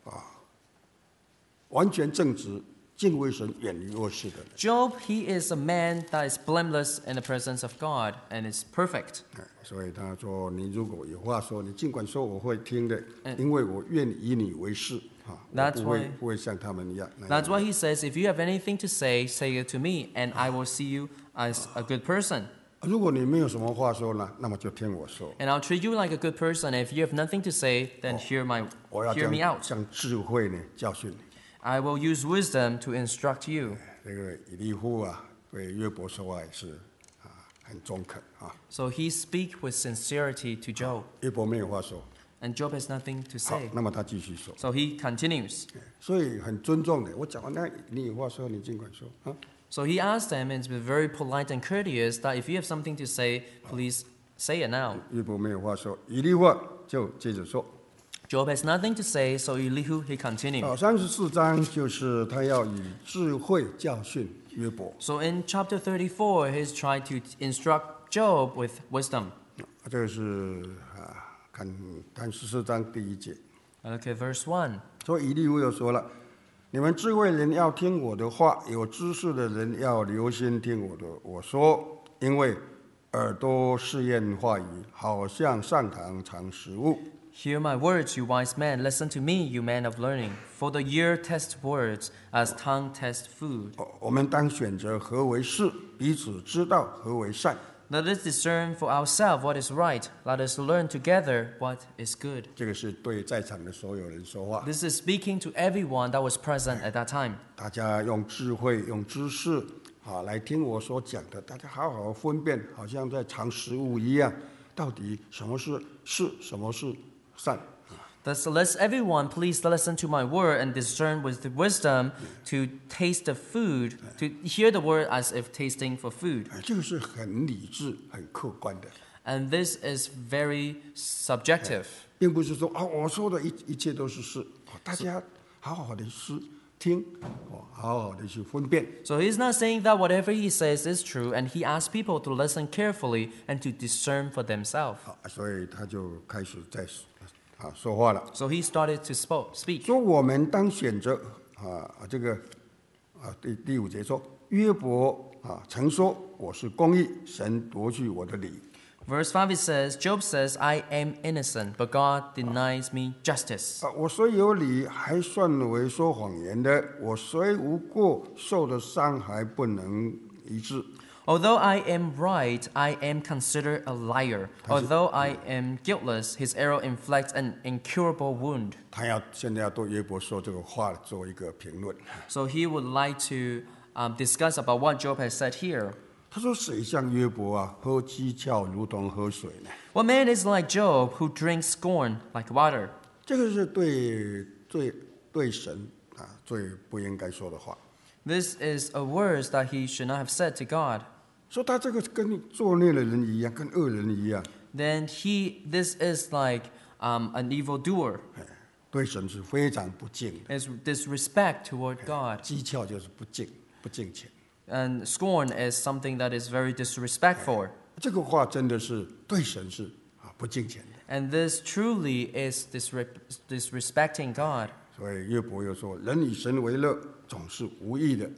完全正直，敬畏神，远离恶事的人。 Job, he is a man that is blameless in the presence of God and is perfect. 所以他说：“你如果有话说，你尽管说，我会听的，因为我愿以你为是。” That's 我 why- 不会像他们一样。 That's why he says, if you have anything to say, say it to me, and I will see you as a good person. 如果你没有什么话说呢，那么就听我说。 And I'll treat you like a good person. If you have nothing to say, then 我要 hear me out. 将智慧呢教训你。 I will use wisdom to instruct you. 这个以利户对约伯说话也是很中肯 So he speak with sincerity to Job, 约伯没有话说， and Job has nothing to 好 say. 那么他继续说， So he continues. 所以很尊重的。我讲完，那你有话说，你尽管说 So he asked them, and it's been very polite and courteous, that if you have something to say, please say it now. 约伯没有话说，以利户就接着说。 Job has nothing to say, so Elihu, he continued. 34章就是他要以智慧教训约伯。 So in chapter 34, he's trying to instruct Job with wisdom. 这个是看14章第1节。 Okay, verse 1. 所以以利户又说了：“你们智慧人要听我的话，有知识的人要留心听我说，因为耳朵试验话语，好像上膛尝食物。” Hear my words, you wise men. Listen to me, you men of learning. For the ear tests words, as tongue tests food. 我们当选择何为是，彼此知道何为善。 Let us discern for ourselves what is right. Let us learn together what is good. 这个是对在场的所有人说话。 This is speaking to everyone that was present at that time. 大家用智慧、用知识来听我所讲的，大家好好分辨，好像在尝食物一样，到底什么是是，什么是善。 Thus, let everyone please listen to my word and discern with the wisdom to taste the food, to hear the word as if tasting for food. 这个是很理智、很客观的， And this is very subjective. 并不是说我说的一切都是是，大家好好的听，好好的去分辨。 So he's not saying that whatever he says is true, and he asks people to listen carefully and to discern for themselves. 所以他就开始在说话了， So he started to speak. 说我们当选择这个第5节说，约伯曾说我是公义，神夺去我的理。 Verse 5 it says, Job says, I am innocent, but God denies me justice. 我虽有理，还算为说谎言的；我虽无过，受的伤还不能医治。 Although I am right, I am considered a liar. Although I am guiltless, his arrow inflicts an incurable wound. 他现在要对约伯说这个话做一个评论。 So he would like to discuss about what Job has said here. 他说：“谁像约伯喝讥诮如同喝水呢？” What man is like Job who drinks scorn like water? 这个是对神最不应该说的话。 This is a words that he should not have said to God. 说他这个跟作孽的人一样，跟恶人一样， Then this is like an evildoer. 对神是非常不敬的。 It's disrespect toward God. 讥诮就是不敬虔。 And scorn is something that is very disrespectful. 这个话真的是对神是不敬虔的。 And this truly is disrespecting God. 所以约伯又说：“人以神为乐，总是无益的。”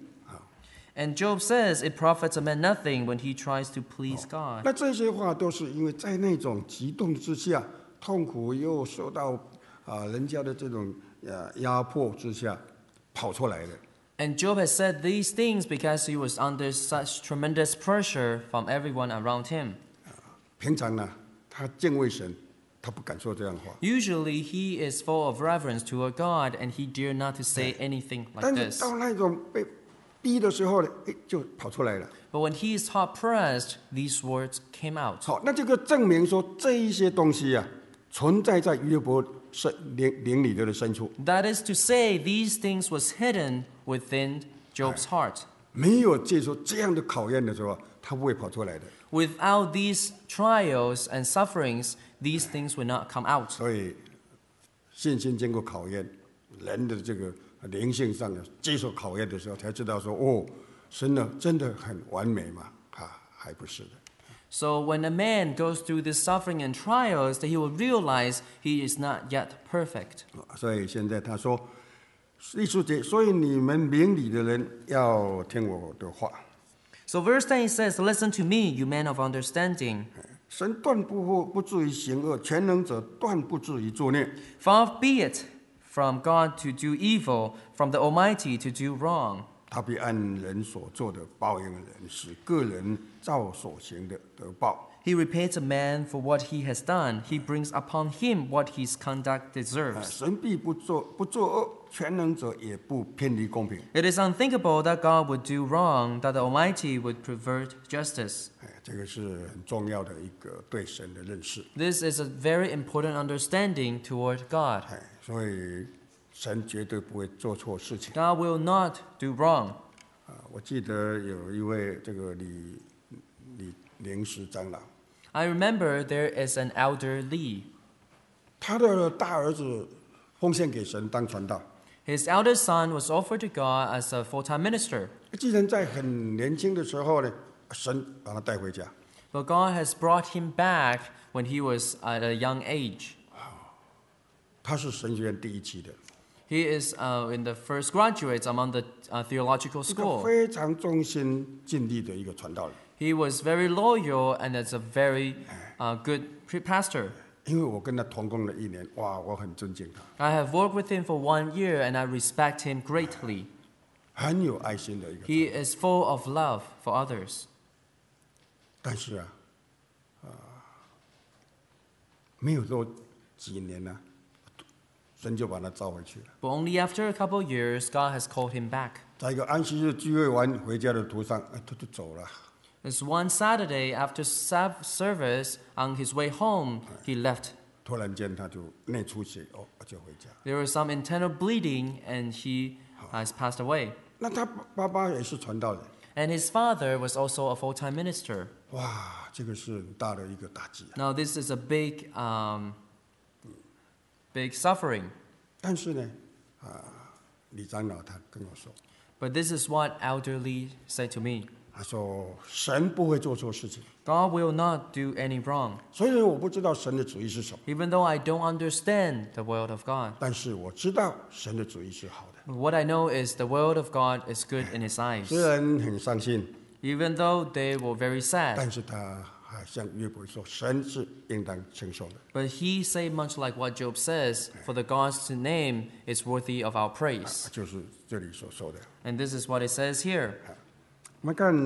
And Job says it profits a man nothing when he tries to please God. 那这些话都是因为在那种激动之下，痛苦又受到人家的这种压迫之下跑出来的。 And Job has said these things because he was under such tremendous pressure from everyone around him. 平常呢，他敬畏神，他不敢说这样的话。 Usually he is full of reverence toward God and he dare not to say anything like 但是 this. 到那种被逼的时候呢，就跑出来了。 But when he is hard pressed, these words came out. 好，那这个证明说这一些东西存在在约伯灵里头的深处， That is to say, these things was hidden within Job's heart. 没有接受这样的考验的时候，他不会跑出来的。 Without these trials and sufferings, these things will not come out. 所以信心经过考验，人的这个灵性上接受考验的时候，才知道说哦，神呢真的很完美吗？还不是的。 So when a man goes through this suffering and trials, that he will realize he is not yet perfect. 所以现在他说第10节，所以你们明理的人要听我的话。 So verse 10 says, Listen to me, you men of understanding. 神断不至于行恶，全能者断不至于作孽。 Far be it from God to do evil, from the Almighty to do wrong. 他必按人所做的报应人，使个人照所行的得报。 He repays a man for what he has done. He brings upon him what his conduct deserves. 神必不作恶，全能者也不偏离公平。 It is unthinkable that God would do wrong, that the Almighty would pervert justice. 这个是很重要的一个对神的认识。 This is a very important understanding toward God. 所以神绝对不会做错事情。 God will not do wrong. 我记得有一位这个李临时长老， I remember there is an elder Lee. 他的大儿子奉献给神当传道。 His eldest son was offered to God as a full-time minister. 既然在很年轻的时候呢，神把他带回家， But God has brought him back when he was at a young age. 他是神学院第1期的， He is in the first graduates among the theological 一个 school. 非常忠心尽力的一个传道人。 He was very loyal and is a very good pastor. 因为我跟他同工了1年，哇，我很尊敬他， I have worked with him for 1 year and I respect him greatly. 很有爱心的一个。 He is full of love for others. 但是没有多几年呢，神就把他召回去了。 But only after a couple of years, God has called him back. 在一个安息日聚会完回家的途上，他就走了。 It's one Saturday after service, on his way home, he left. 突然间他就内出血，就回家。 There was some internal bleeding and he has passed away. 那他爸爸也是传道人， And his father was also a full-time minister. 哇，这个是很大的一个打击啊。 Now this is a big suffering. 但是呢，李长老他跟我说， But this is what Elder Lee said to me. 他说神不会做错事情， God will not do any wrong. 虽然我不知道神的旨意是什么， Even though I don't understand the word of God. 但是我知道神的旨意是好的。 What I know is the word of God is good in his eyes. 虽然很伤心， Even though they were very sad. 但是他还向约伯说，神是应当承受的。 But he said much like what Job says, for the God's name is worthy of our praise. 就是这里所说的。 And this is what it says here. 我们看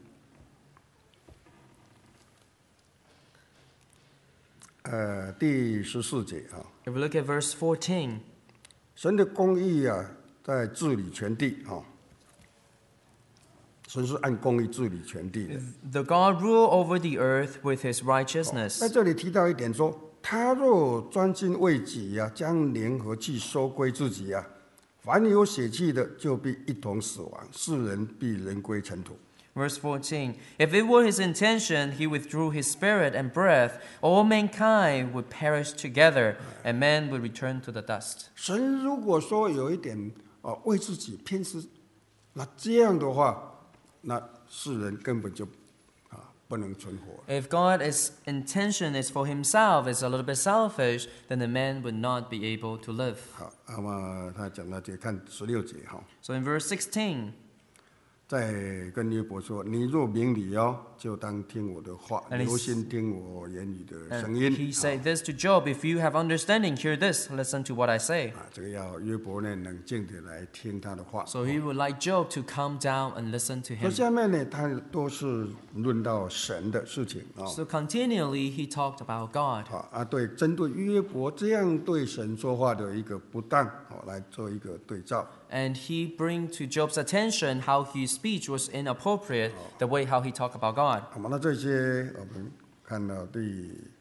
第14节啊， If we look at verse 14, 神的公义在治理全地啊，神是按公义治理全地的。 the God rule over the earth with his 在 righteousness. 这里提到一点说，他若专心为己将灵和气收归自己凡有血气的，就必一同死亡，世人必人归尘土。 Verse 14, if it were his intention, he withdrew his spirit and breath, all mankind would perish together, and man would return to the dust. 神如果说有一点为自己偏私，那这样的话，那世人根本就不能存活。 If God's intention is for himself, is a little bit selfish, then the man would not be able to live. 好，那么他讲到这看16节哈， So in verse 16, 再跟约伯说：“你若明理就当听我的话， And he's- 留心听我言语的 and 声音。” he said this to Job, if you have understanding, hear this, listen to what I say. 这个要约伯呢冷静的来听他的话。 So he would like Job to calm down and listen to 所以 him. 下面呢，他都是论到神的事情 So continually he talked about God. 对，针对约伯这样对神说话的一个不当来做一个对照。 And he bring to Job's attention how his speech was inappropriate, the way how he talked about God. 好嘛，那这些我们看到第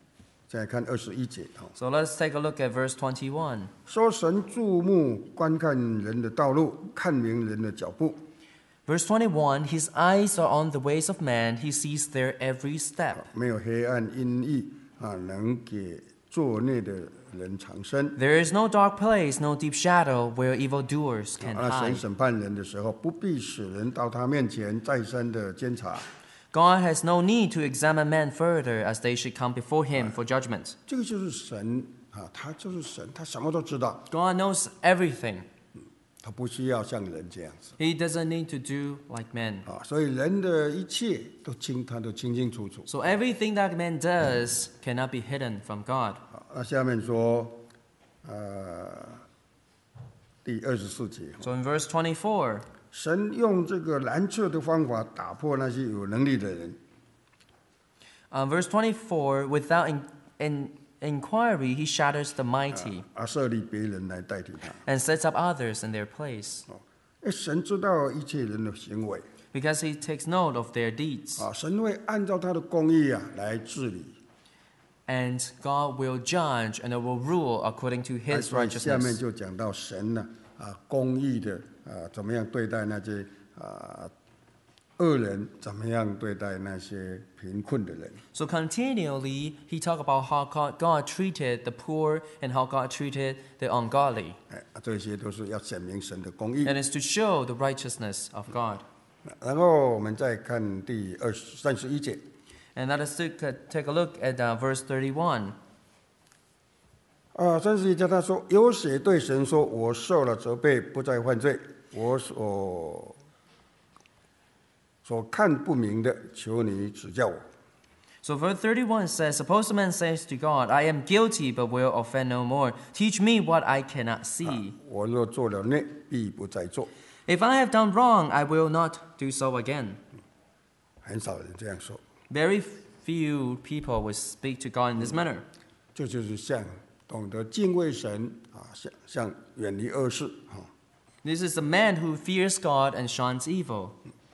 再来看21节， So let's take a look at verse 21. 说神注目观看人的道路，看明人的脚步。 Verse 21, his eyes are on the ways of man, he sees their every step. 没有黑暗阴翳能给作孽的人长生。 There is no dark place, no deep shadow where evildoers can 神 hide. 审判人的时候，不必使人到他面前再三的监察。 God has no need to examine men further as they should come before him for judgment. 这个就是神他就是神，他什么都知道， God knows everything. 他不需要像人这样子 He doesn't need to do like men. 所以人的一切他都清清楚楚。 So everything that man does cannot be hidden from God. 那下面说，第24节， So in verse 24, 神用这个拦测的方法打破那些有能力的人。 verse 24, without inquiry, he shatters the mighty 设立别人来代替他。 and sets up others in their place. 神知道一切人的行为 Because he takes note of their deeds. 神会按照他的公义来治理。 And God will judge and will rule according to his 所以下面 righteousness. 就讲到神呢公义的怎么样对待那些恶人，怎么样对待那些贫困的人。 So continually, he talked about how God treated the poor and how God treated the ungodly. 这些都是要显明神的公义。 And it's to show the righteousness of God. 然后我们再看第31节。 And let us take a look at verse 31. 31节他说：“有谁对神说，我受了责备，不再犯罪？我所看不明的，求你指教我。” So verse 31 says, Suppose a man says to God, I am guilty, but will offend no more. Teach me what I cannot see. 我若做了孽，必不再做。 If I have done wrong, I will not do so again. 很少人这样说， Very few people will speak to God in this manner. 这就是像懂得敬畏神像远离恶事 This is the man who fears God and shuns evil.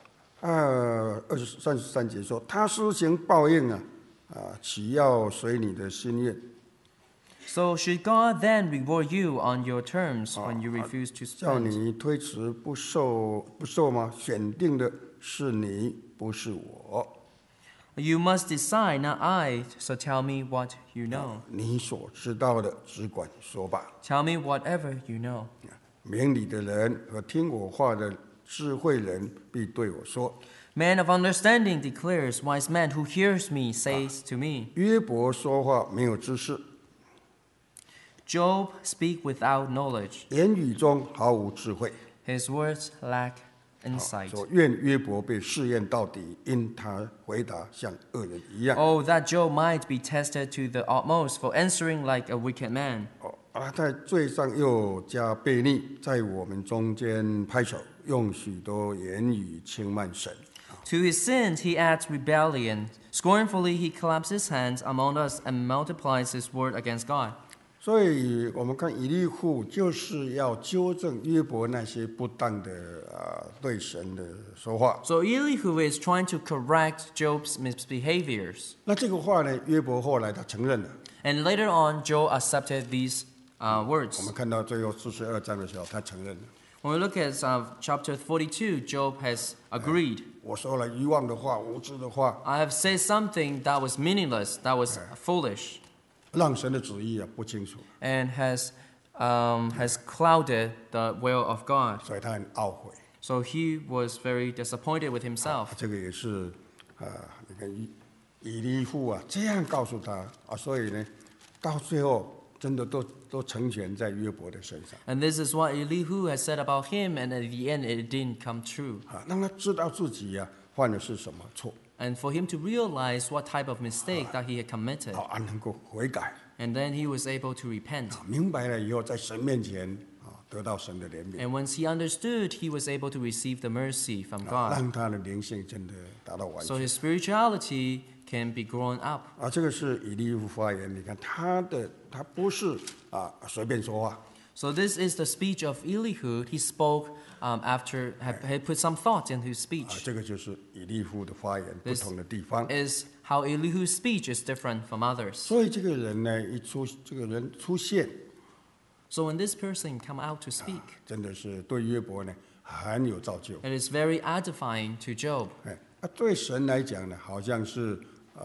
33节说，他施行报应岂要随你的心愿？ So should God then reward you on your terms when you refuse to 叫 spend? 你推迟不受吗？选定的是你，不是我。 You must decide, not I, so tell me what you know. 你所知道的，只管说吧。 Tell me whatever you know. 明理的人和听我话的智慧人必对我说。 Man of understanding declares, wise man who hears me says to me. 约伯说话没有知识， Job speak without knowledge. 言语中毫无智慧。 His words lack insight. 说愿约伯被试验到底，因他回答像恶人一样。 Oh, that Job might be tested to the utmost for answering like a wicked man. 在罪上又加悖逆，在我们中间拍手，用许多言语轻慢神。 To his sins he adds rebellion. Scornfully he claps his hands among us and multiplies his word against God. 所以我们看以利户就是要纠正约伯那些不当的对神的说话。 So Elihu is trying to correct Job's misbehaviors. 那这个话呢，约伯后来他承认了。 And later on, Job accepted these 我 words. 们看到最后42章的时候，他承认了。 When we look at chapter 42, Job has agreed. 我说了愚妄的话、无知的话， I have said something that was meaningless, that was foolish, 让神的旨意不清楚， and has clouded the will of God. 所以他很懊悔。 So he was very disappointed with himself. 这个也是你看以利户这样告诉他所以呢，到最后真的都成全在约伯的身上 And this is what Elihu has said about him, and at the end it didn't come true. 让他知道自己犯的是什么错 And for him to realize what type of mistake that he had committed. 能够悔改 And then he was able to repent. 明白了以后，在神面前得到神的怜悯 And once he understood, he was able to receive the mercy from God. 让他的灵性真的达到完 So 全 his spirituality can be grown up. 这个是以利户发言，你看他不是随便说话 So this is the speech of Elihu. He spoke after he put some thought into his 啊， speech. 这个就是以利户的发言不 This 同的地方。 is how Elihu's speech is different from others. 所以这个人呢，这个人出现， So when this person come out to speak, 真的是对约伯呢很有造就。 it is very edifying to Job. 哎，啊，对神来讲呢，好像是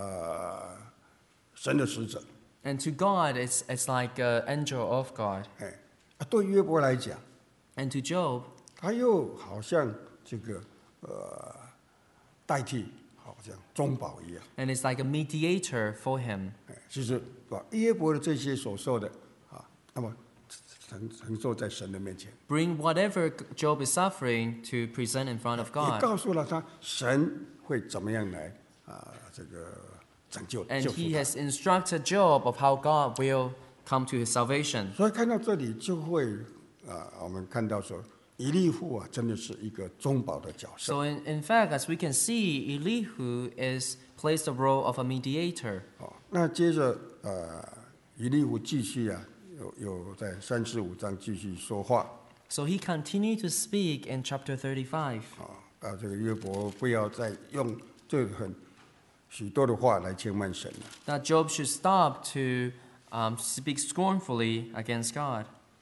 神的使者。 And to God, it's like an angel of God. 哎，啊，对约伯来讲， And to Job, 他又好像这个代替，好像中保一样。 and it's like a mediator for him. 哎，其实把约伯的这些所受的啊，那么承受在神的面前， Bring whatever Job is suffering to present in front of 也 God. 告诉了他神会怎么样来这个拯救 And 救赎 he 他。 has instructed Job of how God will come to his salvation. 所以看到这里就会我们看到说以利户啊，真的是一个中保的角色。 So in fact, as we can see, Elihu plays the role of a mediator. 哦，那接着以利户继续有在35章继续说话。 So he continued to speak in chapter 35. 这个约伯不要再用这许多的话来轻慢神了。 That Job should stop to speak scornfully against God.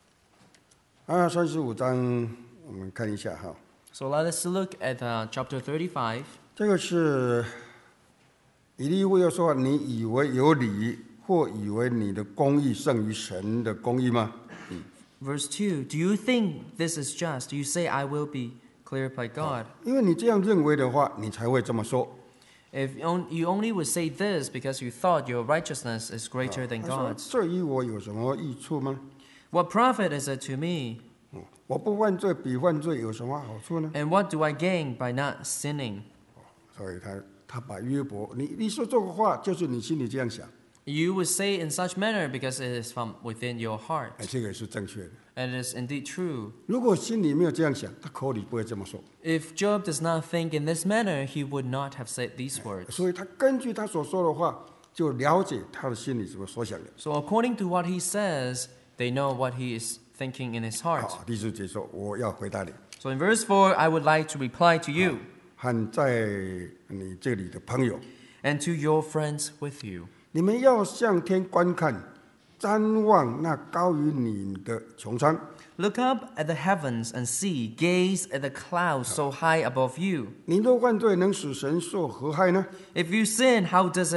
35章我们看一下哈， So let us look at chapter 35. 这个是以利户又说：“你以为有理，或以为你的公义胜于神的公义吗？” Verse 2, do you think this is just? You say, I will be cleared by God. 因为你这样认为的话，你才会这么说。 If you only would say this because you thought your righteousness is greater than 他说：“ God's. 这与我有什么益处吗？ What profit is it to me? 我不犯罪比犯罪有什么好处呢？” And what do I gain by not sinning? 所以他把约伯，你说这个话，就是你心里这样想， You would say in such manner because it is from within your heart. 这个也是正确的。 And it is indeed true. 如果心里没有这样想，他口里不会这么说。 If Job does not think in this manner, he would not have said these words. 所以他根据他所说的话，就了解他的心里怎么所想的。 So according to what he says, they know what he is thinking in his heart. 好，第4节说：“我要回答你， So in verse 4, I would like to reply to you 和在你这里的朋友， and to your friends with you. 你们要向天观看，瞻望那高于你的穹苍。 Look up at the heavens and see, gaze at the clouds so high above you. 你若犯罪，能使神受何害呢？ If you sin, how does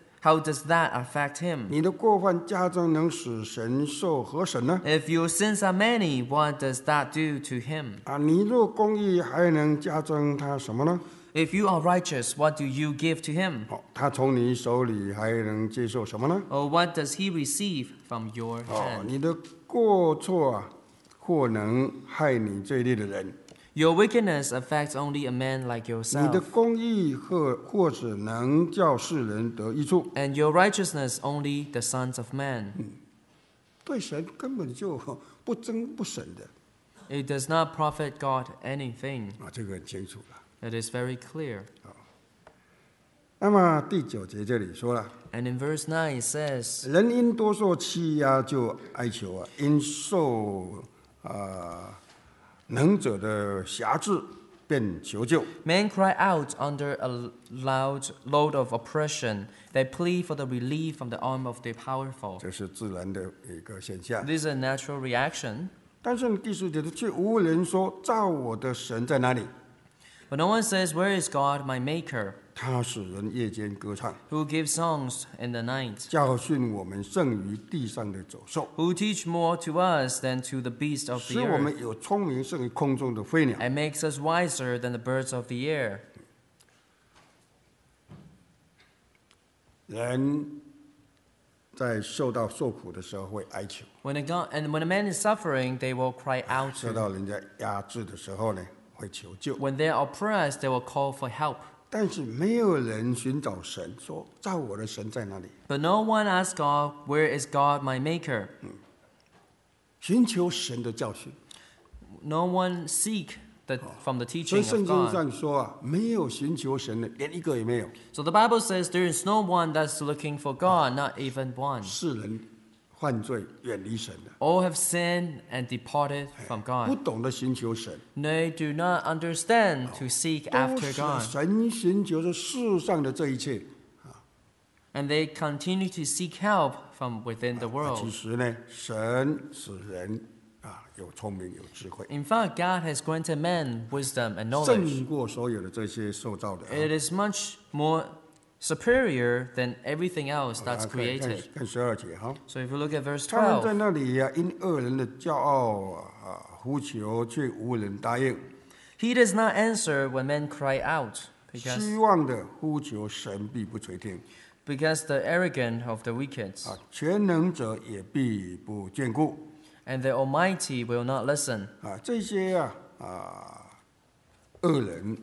that affect him? 你的过犯加增，能使神受何审呢？ If your sins are many, what does that do to him? 你若公义，还能加增他什么呢？ If you are righteous, what do you give to him? 他从你手里还能接受什么呢？ Or what does he receive from your hand? 你的过错或能害你这一类的人， Your wickedness affects only a man like 你的 yourself, 公义或是能叫世人得益处， and your righteousness only the sons of man. 对神根本就不争不审的 It does not profit God anything. 这个很清楚了。 It is very clear. 那么第9节这里说了， And in verse 9 it says, 人因多受欺压就哀求因受能者的辖制便求救。 Men cry out under a loud load of oppression. They plead for the relief from the arm of the powerful. 这是自然的一个现象。 This is a natural reaction. 但是第10节的却无人说造我的神在哪里？ But no one says, Where is God, my maker, 他使人夜间歌唱， who gives songs in the night, 教训我们胜于地上的走兽， who teach more to us than to the beasts of 使 the 我 earth, 们有聪明胜于空中的飞鸟。 and makes us wiser than the birds of the air. 人在受苦的时候会哀求， When a man is suffering, they will cry out 受 to. 到人家压制的时候呢，会求救。 When they are oppressed, they will call for help. 但是没有人寻找神，说造我的神在哪里？ But no one asks God, Where is God, my maker? 寻求神的教训。 No one seek from the 所以 teaching 圣 of 经 God. 上说没有寻求神的，连一个也没有。 So the Bible says there is no one that's looking for God, not even one. 世人犯罪，远离神的， All have sinned and departed from 不 God. 懂得寻求神， They do not understand to seek 都 after 是 God. 神寻求着世上的这一切。 And they continue to seek help from within the 其 world. 实呢，神使人有聪明有智慧， In fact, God has granted man wisdom and knowledge. 胜过所有的这些受造的。 It is much more superior than everything else that's 看 created. 看12节哈， So if you look at verse 他们在 12, 那里因恶人的骄傲呼求，却无人答应。 he does not answer when men cry out, 虚妄的呼求，神必不垂听； because the arrogant of the wicked 全能者也必不眷顾。 and the Almighty will not listen. 这些恶人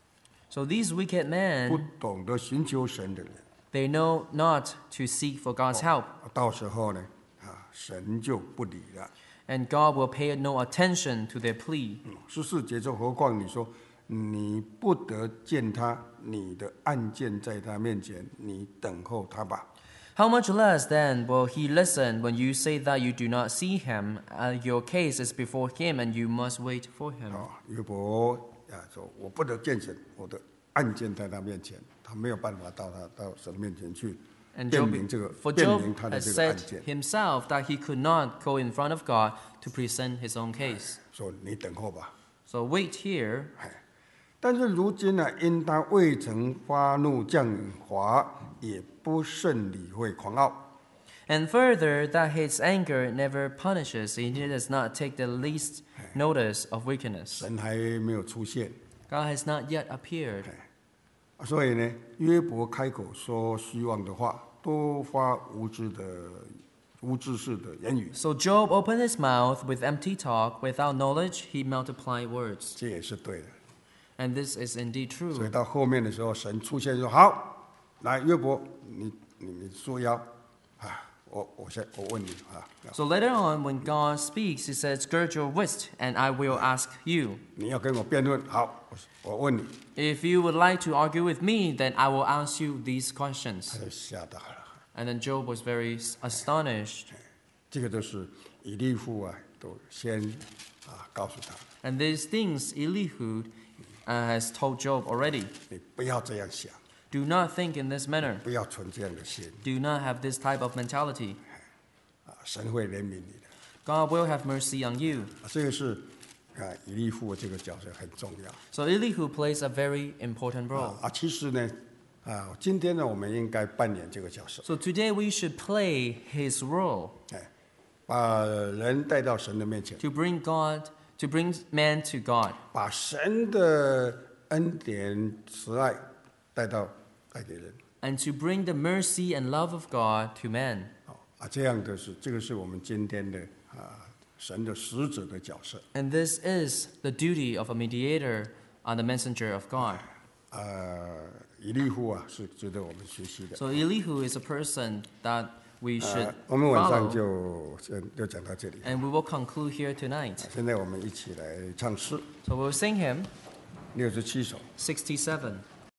So these wicked 不 men, 懂得寻求神的人， they know not to seek for God's help, 到时候呢，神就不理了。 and God will pay no attention to their plea. 14节说，何况你说你不得见他，你的案件在他面前，你等候他吧。 How much less then will he listen when you say that you do not see him, your case is before him, and you must wait for him. 约伯说，我不得见神，我的案件在他面前，他没有办法到神面前去 And 辨 Job, 明这个 for 辨 Job 明他的 has 这个案 said 件， himself that he could not go in front of God to present his own case. 说你等候吧。 So wait here. 但是如今呢，因他未曾发怒降华，也不甚理会狂傲。 And further, that his anger never punishes, and he does not take the least notice of wickedness. 神还没有出现， God has not yet appeared. 所以呢，约伯开口说虚妄的话，多发无知识的言语， So Job opened his mouth with empty talk. Without knowledge, he multiplied words. 这也是对的。 And this is indeed 所以 true. 到后面的时候，神出现说：“好，来约伯，你束腰，我问你。” So later on, when God speaks, he says, "Gird your waist, and I will ask you." 你要跟我辩论，好，我问你， If you would like to argue with me, then I will ask you these questions. 他就吓到了。 And then Job was very astonished. 这个都是以利户都先告诉他， And these things Elihu has told Job already. 你不要这样想， Do not think in this manner. 不要存这样的心， Do not have this type of mentality. 神会怜悯你的。 God will have mercy on you. 这个是以利户这个角色很重要。 So Elihu plays a very important role. 其实呢，今天呢，我们应该扮演这个角色， So today we should play his role 把人带到神的面前， to bring man to God, 把神的恩典慈爱带给人。 and to bring the mercy and love of God to man. 这样的这个是我们今天的神的使者的角色。 And this is the duty of a mediator and the messenger of God. 以利户是值得我们学习的。 So Elihu is a person that we should 我们晚上 follow. 就讲到这里。 And we will conclude here tonight. 现在我们一起来唱诗 So we'll sing him 67首。 67.